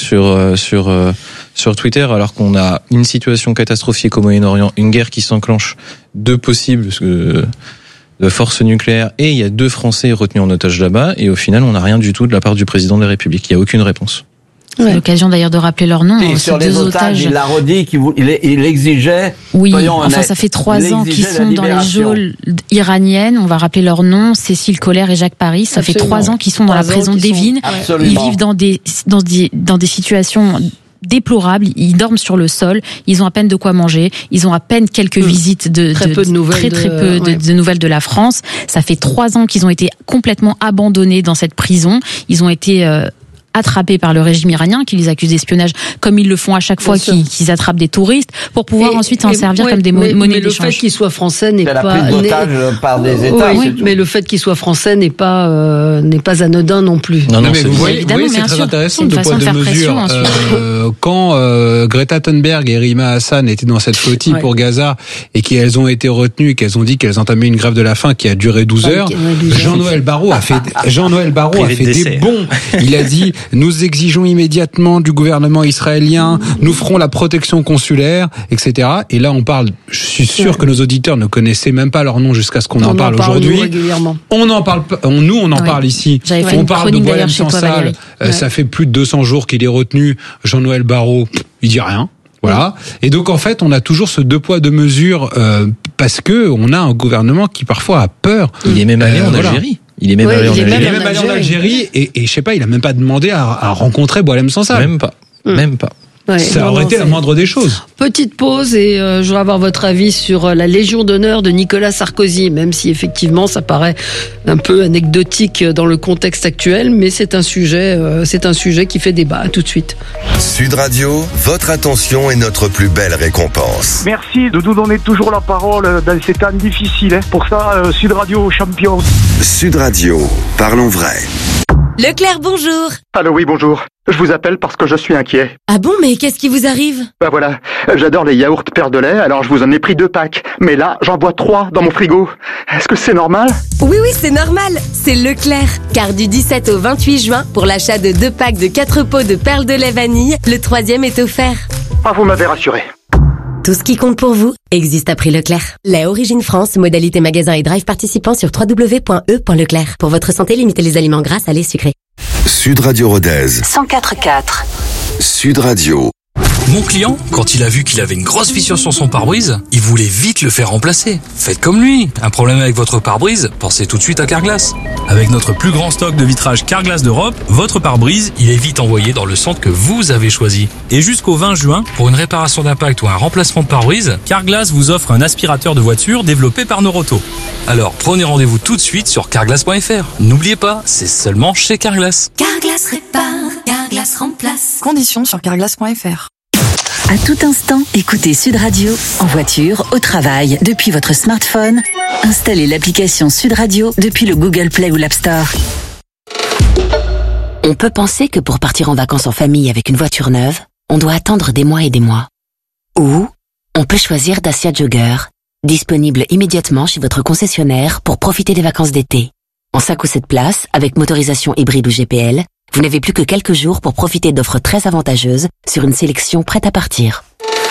sur Twitter alors qu'on a une situation catastrophique au Moyen-Orient, une guerre qui s'enclenche, 2 possibles de forces nucléaires, et il y a 2 Français retenus en otage là-bas, et au final, on n'a rien du tout de la part du président de la République. Il n'y a aucune réponse. C'est l'occasion d'ailleurs de rappeler leur nom. Et sur les otages, il l'a redit qu'il exigeait. Oui, enfin ça fait 3 ans qu'ils sont dans les geôles iraniennes. On va rappeler leur nom, Cécile Collère et Jacques Paris. Ça fait 3 ans qu'ils sont dans la prison d'Evin. Ils vivent dans des situations déplorables, ils dorment sur le sol, ils ont à peine de quoi manger, ils ont à peine quelques visites très peu de nouvelles de la France. Ça fait 3 ans qu'ils ont été complètement abandonnés dans cette prison. Ils ont été attrapés par le régime iranien qui les accuse d'espionnage comme ils le font à chaque fois qu'ils attrapent des touristes pour pouvoir ensuite s'en servir comme des monnaies d'échange. Mais le fait qu'ils soient français n'est pas par des États. Mais le fait qu'ils soient français n'est pas anodin non plus. Non, mais vous voyez, c'est très intéressant de poids de mesure. Quand Greta Thunberg et Rima Hassan étaient dans cette flottille pour Gaza et qu'elles ont été retenues et qu'elles ont dit qu'elles entamaient une grève de la faim qui a duré 12 heures, Jean-Noël Barrot a fait des bons. Il a dit nous exigeons immédiatement du gouvernement israélien, nous ferons la protection consulaire, etc. Et là, on parle, je suis sûr que nos auditeurs ne connaissaient même pas leur nom jusqu'à ce qu'on en parle aujourd'hui. On en parle, nous, on en parle ici. On parle de Boualem Sansal. Ça fait plus de 200 jours qu'il est retenu. Jean-Noël Barrot, il dit rien. Voilà. Et donc en fait, on a toujours ce 2 poids 2 mesures parce que on a un gouvernement qui parfois a peur. Il est même allé en Algérie. Il est même allé en Algérie et je sais pas, il a même pas demandé à rencontrer Boualem Sansal. Même pas. Ouais, ça aurait été la moindre des choses. Petite pause et je voudrais avoir votre avis sur la Légion d'honneur de Nicolas Sarkozy, même si effectivement ça paraît un peu anecdotique dans le contexte actuel, mais c'est un sujet qui fait débat. À tout de suite. Sud Radio, votre attention est notre plus belle récompense. Merci de nous donner toujours la parole dans ces temps difficiles. Pour ça, Sud Radio champion. Sud Radio, parlons vrai. Leclerc, bonjour. Allô, oui, bonjour. Je vous appelle parce que je suis inquiet. Ah bon, mais qu'est-ce qui vous arrive? Bah voilà, j'adore les yaourts Père de lait, alors je vous en ai pris 2 packs. Mais là, j'en bois 3 dans mon frigo. Est-ce que c'est normal? Oui, c'est normal. C'est Leclerc. Car du 17 au 28 juin, pour l'achat de 2 packs de 4 pots de perles de lait vanille, le 3e est offert. Ah, vous m'avez rassuré. Tout ce qui compte pour vous existe à prix Leclerc. Lait Origine France, modalité magasin et drive participant sur www.e.leclerc. Pour votre santé, limitez les aliments gras, salés, sucrés. Sud Radio Rodez. 104.4. Sud Radio. Mon client, quand il a vu qu'il avait une grosse fissure sur son pare-brise, il voulait vite le faire remplacer. Faites comme lui. Un problème avec votre pare-brise, pensez tout de suite à Carglass. Avec notre plus grand stock de vitrage Carglass d'Europe, votre pare-brise, il est vite envoyé dans le centre que vous avez choisi. Et jusqu'au 20 juin, pour une réparation d'impact ou un remplacement de pare-brise, Carglass vous offre un aspirateur de voiture développé par Noroto. Alors prenez rendez-vous tout de suite sur carglass.fr. N'oubliez pas, c'est seulement chez Carglass. Carglass répare, Carglass remplace. Conditions sur carglass.fr. À tout instant, écoutez Sud Radio, en voiture, au travail, depuis votre smartphone. Installez l'application Sud Radio depuis le Google Play ou l'App Store. On peut penser que pour partir en vacances en famille avec une voiture neuve, on doit attendre des mois et des mois. Ou on peut choisir Dacia Jogger, disponible immédiatement chez votre concessionnaire pour profiter des vacances d'été. En 5 ou 7 places, avec motorisation hybride ou GPL, vous n'avez plus que quelques jours pour profiter d'offres très avantageuses sur une sélection prête à partir.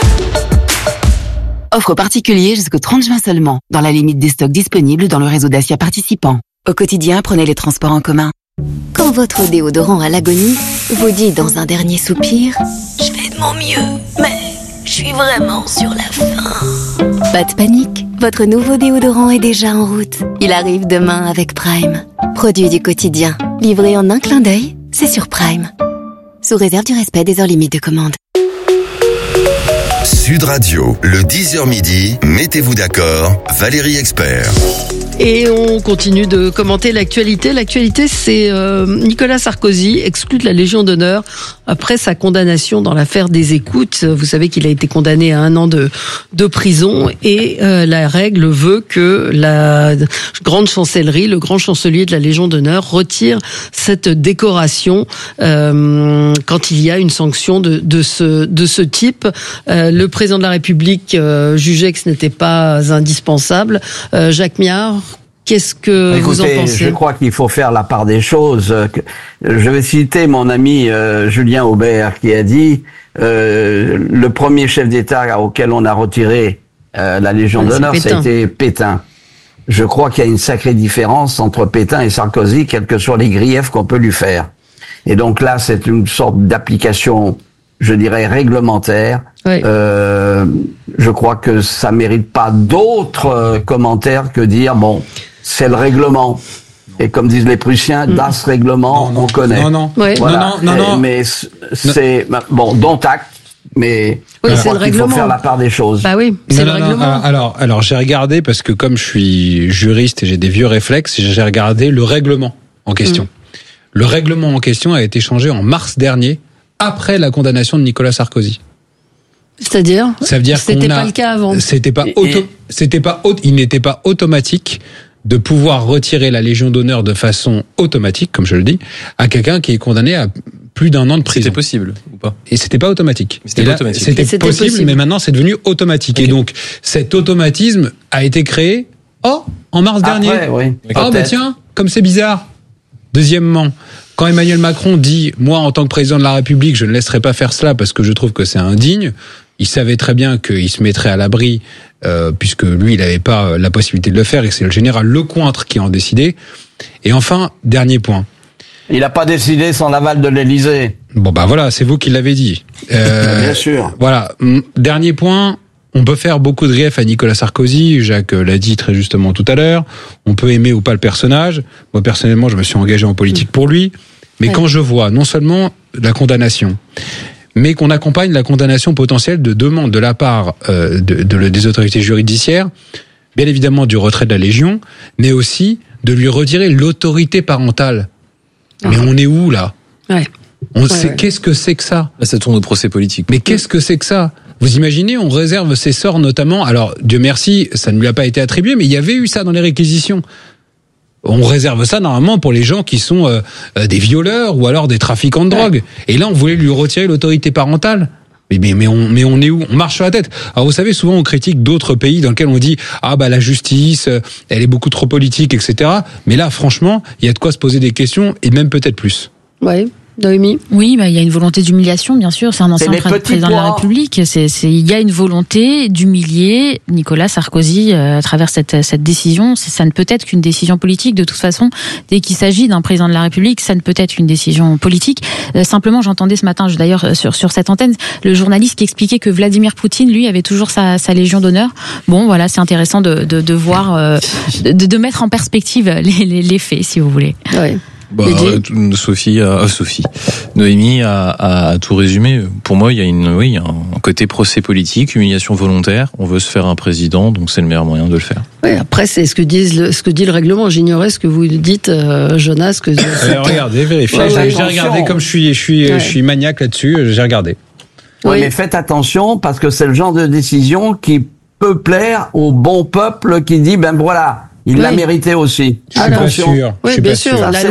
Offre particulière jusqu'au 30 juin seulement, dans la limite des stocks disponibles dans le réseau Dacia participant. Au quotidien, prenez les transports en commun. Quand votre déodorant à l'agonie vous dit dans un dernier soupir « Je fais de mon mieux, mais je suis vraiment sur la fin ». Pas de panique, votre nouveau déodorant est déjà en route. Il arrive demain avec Prime. Produit du quotidien, livré en un clin d'œil, c'est sur Prime. Sous réserve du respect des heures limites de commande. Sud Radio, le 10h midi, mettez-vous d'accord, Valérie Expert. Et on continue de commenter l'actualité. L'actualité, c'est Nicolas Sarkozy exclu de la Légion d'honneur après sa condamnation dans l'affaire des écoutes. Vous savez qu'il a été condamné à 1 an de prison et la règle veut que la grande chancellerie, le grand chancelier de la Légion d'honneur retire cette décoration quand il y a une sanction de ce type. Le président de la République jugeait que ce n'était pas indispensable. Jacques Miard, qu'est-ce que vous en pensez? Je crois qu'il faut faire la part des choses. Je vais citer mon ami Julien Aubert qui a dit le premier chef d'État auquel on a retiré la Légion d'honneur, c'était Pétain. Je crois qu'il y a une sacrée différence entre Pétain et Sarkozy, quels que soient les griefs qu'on peut lui faire. Et donc là, c'est une sorte d'application, je dirais, réglementaire. Oui. Je crois que ça mérite pas d'autres commentaires que dire bon, c'est le règlement. Et comme disent les Prussiens, das règlement, on connaît. Oui. Voilà. Non. Mais c'est bon, dont acte. Mais oui, je crois qu'il faut faire la part des choses. Bah oui, c'est le règlement. Alors j'ai regardé parce que comme je suis juriste et j'ai des vieux réflexes, j'ai regardé le règlement en question. Le règlement en question a été changé en mars dernier, après la condamnation de Nicolas Sarkozy. C'est-à-dire ça veut dire c'était pas le cas avant. Il n'était pas automatique de pouvoir retirer la Légion d'honneur de façon automatique, comme je le dis, à quelqu'un qui est condamné à plus d'1 an de prison. C'était possible ou pas? Et c'était pas automatique. C'était possible, mais maintenant c'est devenu automatique. Okay. Et donc cet automatisme a été créé en mars dernier. Oui. Tiens, comme c'est bizarre. Deuxièmement, quand Emmanuel Macron dit « Moi, en tant que président de la République, je ne laisserai pas faire cela parce que je trouve que c'est indigne », il savait très bien qu'il se mettrait à l'abri puisque lui, il n'avait pas la possibilité de le faire et c'est le général Lecointre qui en décidait. Et enfin, dernier point. Il n'a pas décidé sans l'aval de l'Élysée. Bon bah voilà, c'est vous qui l'avez dit. Bien sûr. Voilà. Dernier point. On peut faire beaucoup de griefs à Nicolas Sarkozy, Jacques l'a dit très justement tout à l'heure. On peut aimer ou pas le personnage. Moi, personnellement, je me suis engagé en politique pour lui. Mais quand je vois non seulement la condamnation, mais qu'on accompagne la condamnation potentielle de demande de la part des autorités judiciaires, bien évidemment du retrait de la Légion, mais aussi de lui retirer l'autorité parentale. Mais on est où, là ? Qu'est-ce que c'est que ça ? Là, ça tourne au procès politique. Mais qu'est-ce que c'est que ça ? Vous imaginez, on réserve ces sorts notamment, alors Dieu merci, ça ne lui a pas été attribué, mais il y avait eu ça dans les réquisitions. On réserve ça normalement pour les gens qui sont des violeurs ou alors des trafiquants de drogue. Et là, on voulait lui retirer l'autorité parentale. Mais on est où ? On marche sur la tête. Alors vous savez, souvent on critique d'autres pays dans lesquels on dit la justice, elle est beaucoup trop politique, etc. Mais là, franchement, il y a de quoi se poser des questions et même peut-être plus. Oui. Noémie ? Oui, il y a une volonté d'humiliation, bien sûr. C'est un ancien président de la République. Il y a une volonté d'humilier Nicolas Sarkozy à travers cette décision. Ça ne peut être qu'une décision politique. De toute façon, dès qu'il s'agit d'un président de la République, ça ne peut être une décision politique. Simplement, j'entendais ce matin, d'ailleurs, sur cette antenne, le journaliste qui expliquait que Vladimir Poutine, lui, avait toujours sa Légion d'honneur. Bon, voilà, c'est intéressant de voir, de mettre en perspective les faits, si vous voulez. Oui. Noémie a tout résumé. Pour moi, il y a un côté procès politique, humiliation volontaire. On veut se faire un président, donc c'est le meilleur moyen de le faire. Oui, après, c'est ce que dit le règlement. J'ignorais ce que vous dites, Jonas. Regardez, vérifiez. J'ai regardé comme je suis maniaque là-dessus. J'ai regardé. Oui, mais faites attention parce que c'est le genre de décision qui peut plaire au bon peuple qui dit voilà. Il l'a mérité aussi. Je suis pas sûr. Oui, bien sûr. La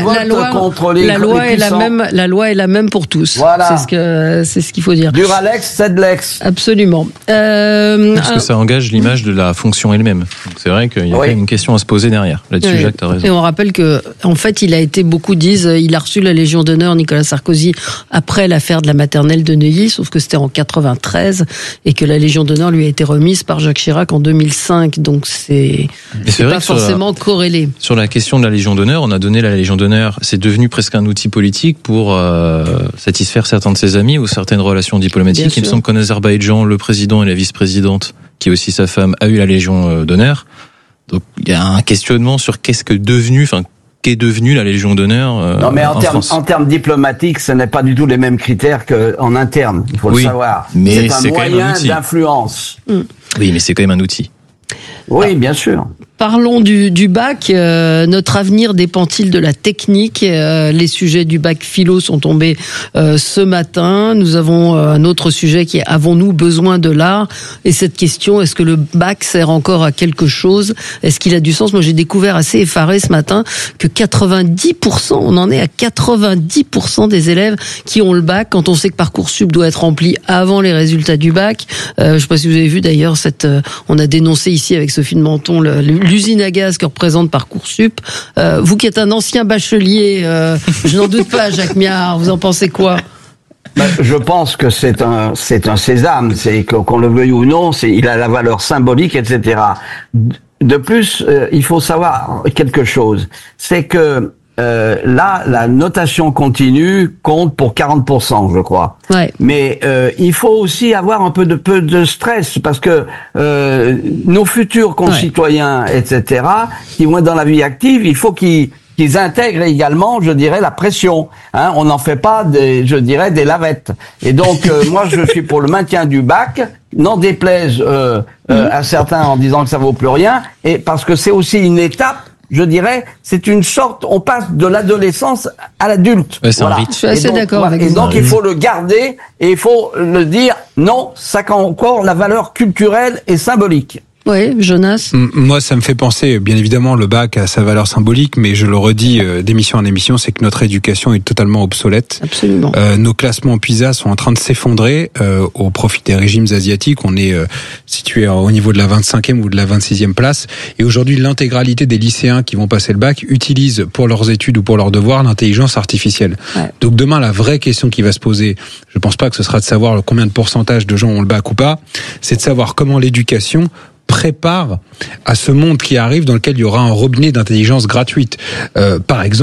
loi est la même pour tous. Voilà. C'est ce qu'il faut dire. Duralex, Cedlex. Absolument. Parce que ça engage l'image de la fonction elle-même. Donc c'est vrai qu'il y a quand même une question à se poser derrière. Là-dessus, Jacques, t'as raison. Et on rappelle que, en fait, il a reçu la Légion d'honneur, Nicolas Sarkozy, après l'affaire de la maternelle de Neuilly, sauf que c'était en 93, et que la Légion d'honneur lui a été remise par Jacques Chirac en 2005. Donc c'est pas forcément corrélé. Sur la question de la Légion d'honneur, on a donné la Légion d'honneur, c'est devenu presque un outil politique pour satisfaire certains de ses amis ou certaines relations diplomatiques. Il me semble qu'en Azerbaïdjan, le président et la vice-présidente, qui est aussi sa femme, a eu la Légion d'honneur. Donc il y a un questionnement sur qu'est devenue la Légion d'honneur. Non, mais en termes diplomatiques, ce n'est pas du tout les mêmes critères qu'en interne. Il faut le savoir. Mais c'est un moyen d'influence. Oui, mais c'est quand même un outil. Oui, bien sûr. Parlons du bac. Notre avenir dépend-il de la technique ? Les sujets du bac philo sont tombés ce matin. Nous avons un autre sujet qui est: avons-nous besoin de l'art ? Et cette question, est-ce que le bac sert encore à quelque chose ? Est-ce qu'il a du sens ? Moi, j'ai découvert assez effaré ce matin que 90%, on en est à 90% des élèves qui ont le bac, quand on sait que Parcoursup doit être rempli avant les résultats du bac. Je sais pas si vous avez vu d'ailleurs on a dénoncé ici avec Sophie de Menton l'usine à gaz que représente Parcoursup. Vous qui êtes un ancien bachelier, je n'en doute pas, Jacques Miard, vous en pensez quoi ? Je pense que c'est un sésame, c'est qu'on le veuille ou non, il a la valeur symbolique, etc. De plus, il faut savoir quelque chose, c'est que là, la notation continue compte pour 40%, je crois. Ouais. Mais il faut aussi avoir un peu de stress, parce que nos futurs concitoyens, etc., qui vont être dans la vie active, il faut qu'ils intègrent également, je dirais, la pression. On n'en fait pas des lavettes. Et donc, moi, je suis pour le maintien du bac, n'en déplaise à certains en disant que ça vaut plus rien, et parce que c'est aussi une étape. Je dirais, c'est une sorte, on passe de l'adolescence à l'adulte. Ouais, voilà. Je suis assez d'accord avec vous. Et donc, il faut le garder et il faut le dire, non, ça a encore la valeur culturelle et symbolique. Oui, Jonas. Moi, ça me fait penser, bien évidemment, le bac a sa valeur symbolique, mais je le redis d'émission en émission, c'est que notre éducation est totalement obsolète. Absolument. Nos classements PISA sont en train de s'effondrer au profit des régimes asiatiques. On est situé au niveau de la 25e ou de la 26e place. Et aujourd'hui, l'intégralité des lycéens qui vont passer le bac utilisent pour leurs études ou pour leurs devoirs l'intelligence artificielle. Ouais. Donc demain, la vraie question qui va se poser, je pense pas que ce sera de savoir combien de pourcentage de gens ont le bac ou pas, c'est de savoir comment l'éducation prépare à ce monde qui arrive dans lequel il y aura un robinet d'intelligence gratuite. Par exemple,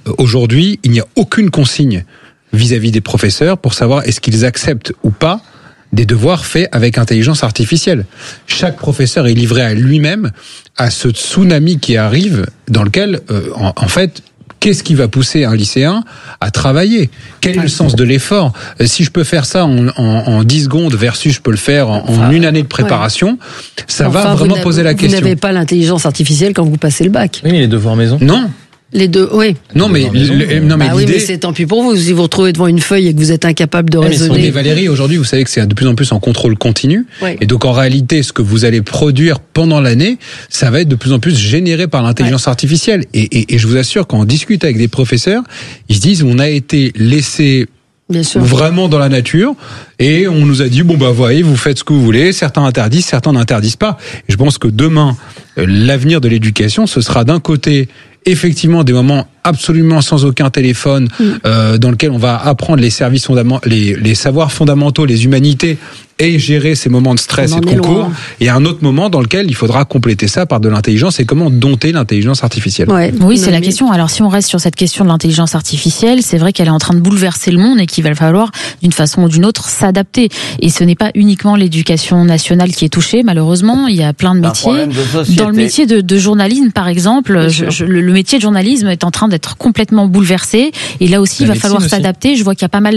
aujourd'hui, il n'y a aucune consigne vis-à-vis des professeurs pour savoir est-ce qu'ils acceptent ou pas des devoirs faits avec intelligence artificielle. Chaque professeur est livré à lui-même, à ce tsunami qui arrive, dans lequel, en fait, qu'est-ce qui va pousser un lycéen à travailler? Quel est le sens de l'effort? Si je peux faire ça en 10 secondes versus je peux le faire en une année de préparation, ça va vraiment poser la question. Vous n'avez pas l'intelligence artificielle quand vous passez le bac. Oui, mais les devoirs maison. Non. Les deux, oui. Non, mais l'idée. Oui, mais c'est tant pis pour vous. Si vous retrouvez devant une feuille et que vous êtes incapable de raisonner. Mais Valérie, aujourd'hui, vous savez que c'est de plus en plus en contrôle continu. Oui. Et donc, en réalité, ce que vous allez produire pendant l'année, ça va être de plus en plus généré par l'intelligence artificielle. Et je vous assure, quand on discute avec des professeurs, ils se disent, on a été laissé vraiment dans la nature, et on nous a dit, voyez, vous faites ce que vous voulez, certains interdisent, certains n'interdisent pas. Et je pense que demain, l'avenir de l'éducation, ce sera d'un côté, effectivement, des moments absolument sans aucun téléphone, dans lequel on va apprendre les services les savoirs fondamentaux, les humanités, et gérer ces moments de stress et de concours. Et un autre moment dans lequel il faudra compléter ça par de l'intelligence, et comment dompter l'intelligence artificielle. Ouais. Oui, c'est la question. Alors, si on reste sur cette question de l'intelligence artificielle, c'est vrai qu'elle est en train de bouleverser le monde et qu'il va falloir, d'une façon ou d'une autre, s'adapter. Et ce n'est pas uniquement l'éducation nationale qui est touchée, malheureusement. Il y a plein de métiers. Dans le métier de journalisme, par exemple, le métier de journalisme est en train d'être complètement bouleversé. Et là aussi, il va falloir s'adapter. Je vois qu'il y a pas mal,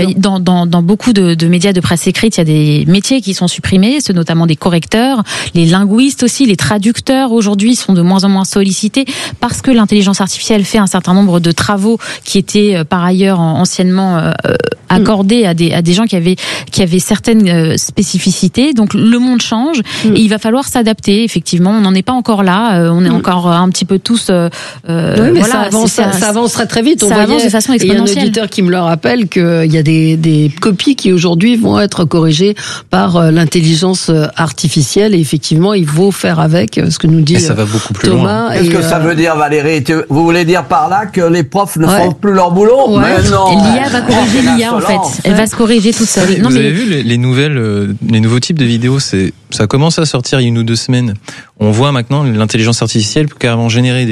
dans beaucoup de médias de presse écrite, il y a des métiers qui sont supprimés, c'est notamment des correcteurs, les linguistes aussi, les traducteurs aujourd'hui sont de moins en moins sollicités parce que l'intelligence artificielle fait un certain nombre de travaux qui étaient par ailleurs anciennement accordés à des gens qui avaient certaines spécificités. Donc le monde change et il va falloir s'adapter. Effectivement, on n'en est pas encore là, on est encore un petit peu tous. Mais ça avance très très vite. Ça avance de façon exponentielle. Il y a un auditeur qui me le rappelle qu'il y a des copies qui aujourd'hui vont être corrigées par l'intelligence artificielle, et effectivement il faut faire avec ce que nous dit ça va beaucoup plus Thomas. Qu'est-ce que ça veut dire, Valérie? Vous voulez dire par là que les profs ne font plus leur boulot? Mais non. L'IA va corriger l'IA en fait. Elle va se corriger toute seule. Vous avez vu les nouveaux types de vidéos, ça commence à sortir il y a 1 ou 2 semaines. On voit maintenant l'intelligence artificielle peut carrément générer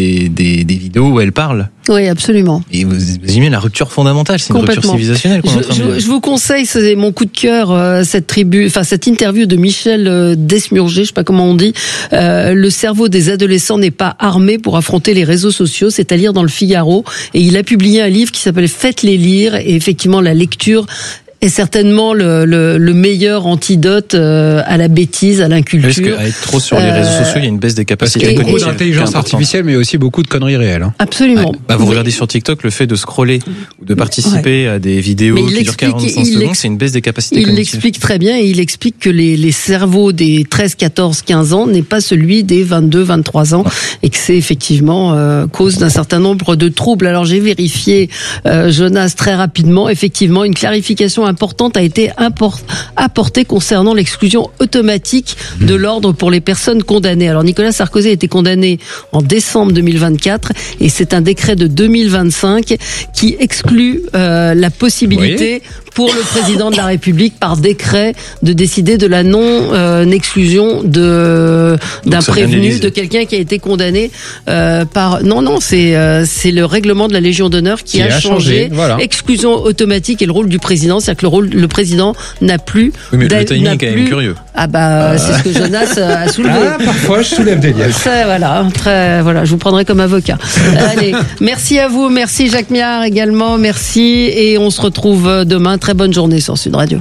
des vidéos où elle parle. Oui, absolument. Et vous imaginez la rupture fondamentale, c'est une rupture civilisationnelle qu'on est en train de vivre. Je vous conseille, c'est mon coup de cœur, cette interview de Michel Desmurger, je sais pas comment on dit, le cerveau des adolescents n'est pas armé pour affronter les réseaux sociaux, c'est à lire dans le Figaro, et il a publié un livre qui s'appelle Faites-les lire, et effectivement la lecture est certainement le meilleur antidote à la bêtise, à l'inculture. Parce qu'à être trop sur les réseaux sociaux, il y a une baisse des capacités. Il y a beaucoup d'intelligence artificielle, mais aussi beaucoup de conneries réelles. Absolument. Vous regardez sur TikTok, le fait de scroller ou de participer à des vidéos qui durent 45 secondes, c'est une baisse des capacités cognitives. Il l'explique très bien, et il explique que les cerveaux des 13, 14, 15 ans n'est pas celui des 22, 23 ans, et que c'est effectivement cause d'un certain nombre de troubles. Alors j'ai vérifié, Jonas, très rapidement, effectivement, une clarification importante a été apportée concernant l'exclusion automatique de l'ordre pour les personnes condamnées. Alors Nicolas Sarkozy a été condamné en décembre 2024, et c'est un décret de 2025 qui exclut la possibilité pour le président de la République par décret de décider de la non-exclusion d'un prévenu, de quelqu'un qui a été condamné par... Non, c'est le règlement de la Légion d'honneur qui a changé. Voilà. Exclusion automatique et le rôle du président, c'est-à-dire que le président n'a plus... Oui, mais le timing est quand même curieux. C'est ce que Jonas a soulevé. Parfois, je soulève des liens. Voilà, je vous prendrai comme avocat. Allez, merci à vous, merci Jacques Miard également, merci, et on se retrouve demain. Très bonne journée sur Sud Radio.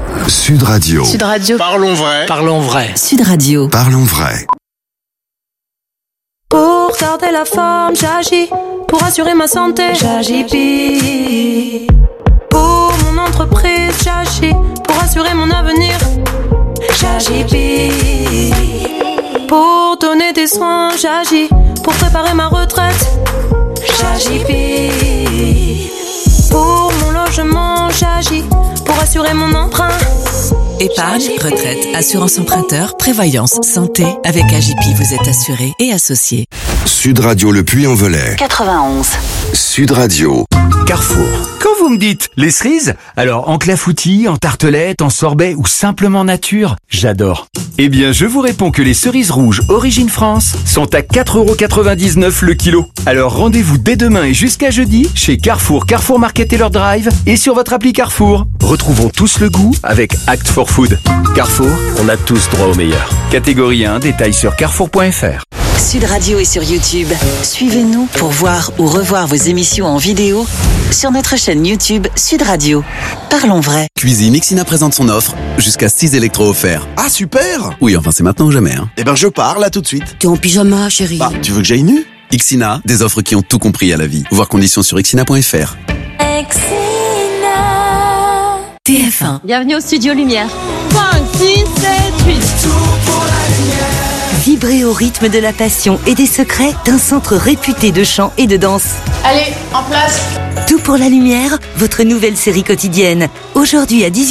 Sud Radio. Sud Radio. Parlons vrai. Parlons vrai. Sud Radio. Parlons vrai. Pour garder la forme, j'agis. Pour assurer ma santé, j'agis pire. Pour mon entreprise, j'agis. Pour assurer mon avenir, j'agis pire. Pour donner des soins, j'agis. Pour préparer ma retraite, j'agis pire. Pour mon logement, j'agis. Pour assurer mon emprunt. Épargne, retraite, assurance emprunteur, prévoyance, santé. Avec AJP, vous êtes assuré et associé. Sud Radio Le Puy-en-Velay. 91. Sud Radio. Carrefour. Quand vous me dites les cerises, alors en clafoutis, en tartelette, en sorbet ou simplement nature, j'adore. Eh bien, je vous réponds que les cerises rouges Origine France sont à 4,99€ le kilo. Alors rendez-vous dès demain et jusqu'à jeudi chez Carrefour, Carrefour Market et leur drive et sur votre appli Carrefour. Retrouvons tous le goût avec Act for Food. Carrefour, on a tous droit au meilleur. Catégorie 1, détails sur carrefour.fr. Sud Radio est sur YouTube. Suivez-nous pour voir ou revoir vos émissions en vidéo sur notre chaîne YouTube Sud Radio. Parlons vrai. Cuisine, Ixina présente son offre. Jusqu'à 6 électros offerts. Ah, super! Oui, enfin, c'est maintenant ou jamais, hein. Eh ben, je pars, là, tout de suite. T'es en pyjama, chérie. Bah, tu veux que j'aille nu? Ixina, des offres qui ont tout compris à la vie. Voir conditions sur ixina.fr. TF1. Bienvenue au Studio Lumière. 5, 6, 7, 8. Vibrez au rythme de la passion et des secrets d'un centre réputé de chant et de danse. Allez, en place. Tout pour la lumière, votre nouvelle série quotidienne. Aujourd'hui à 18h.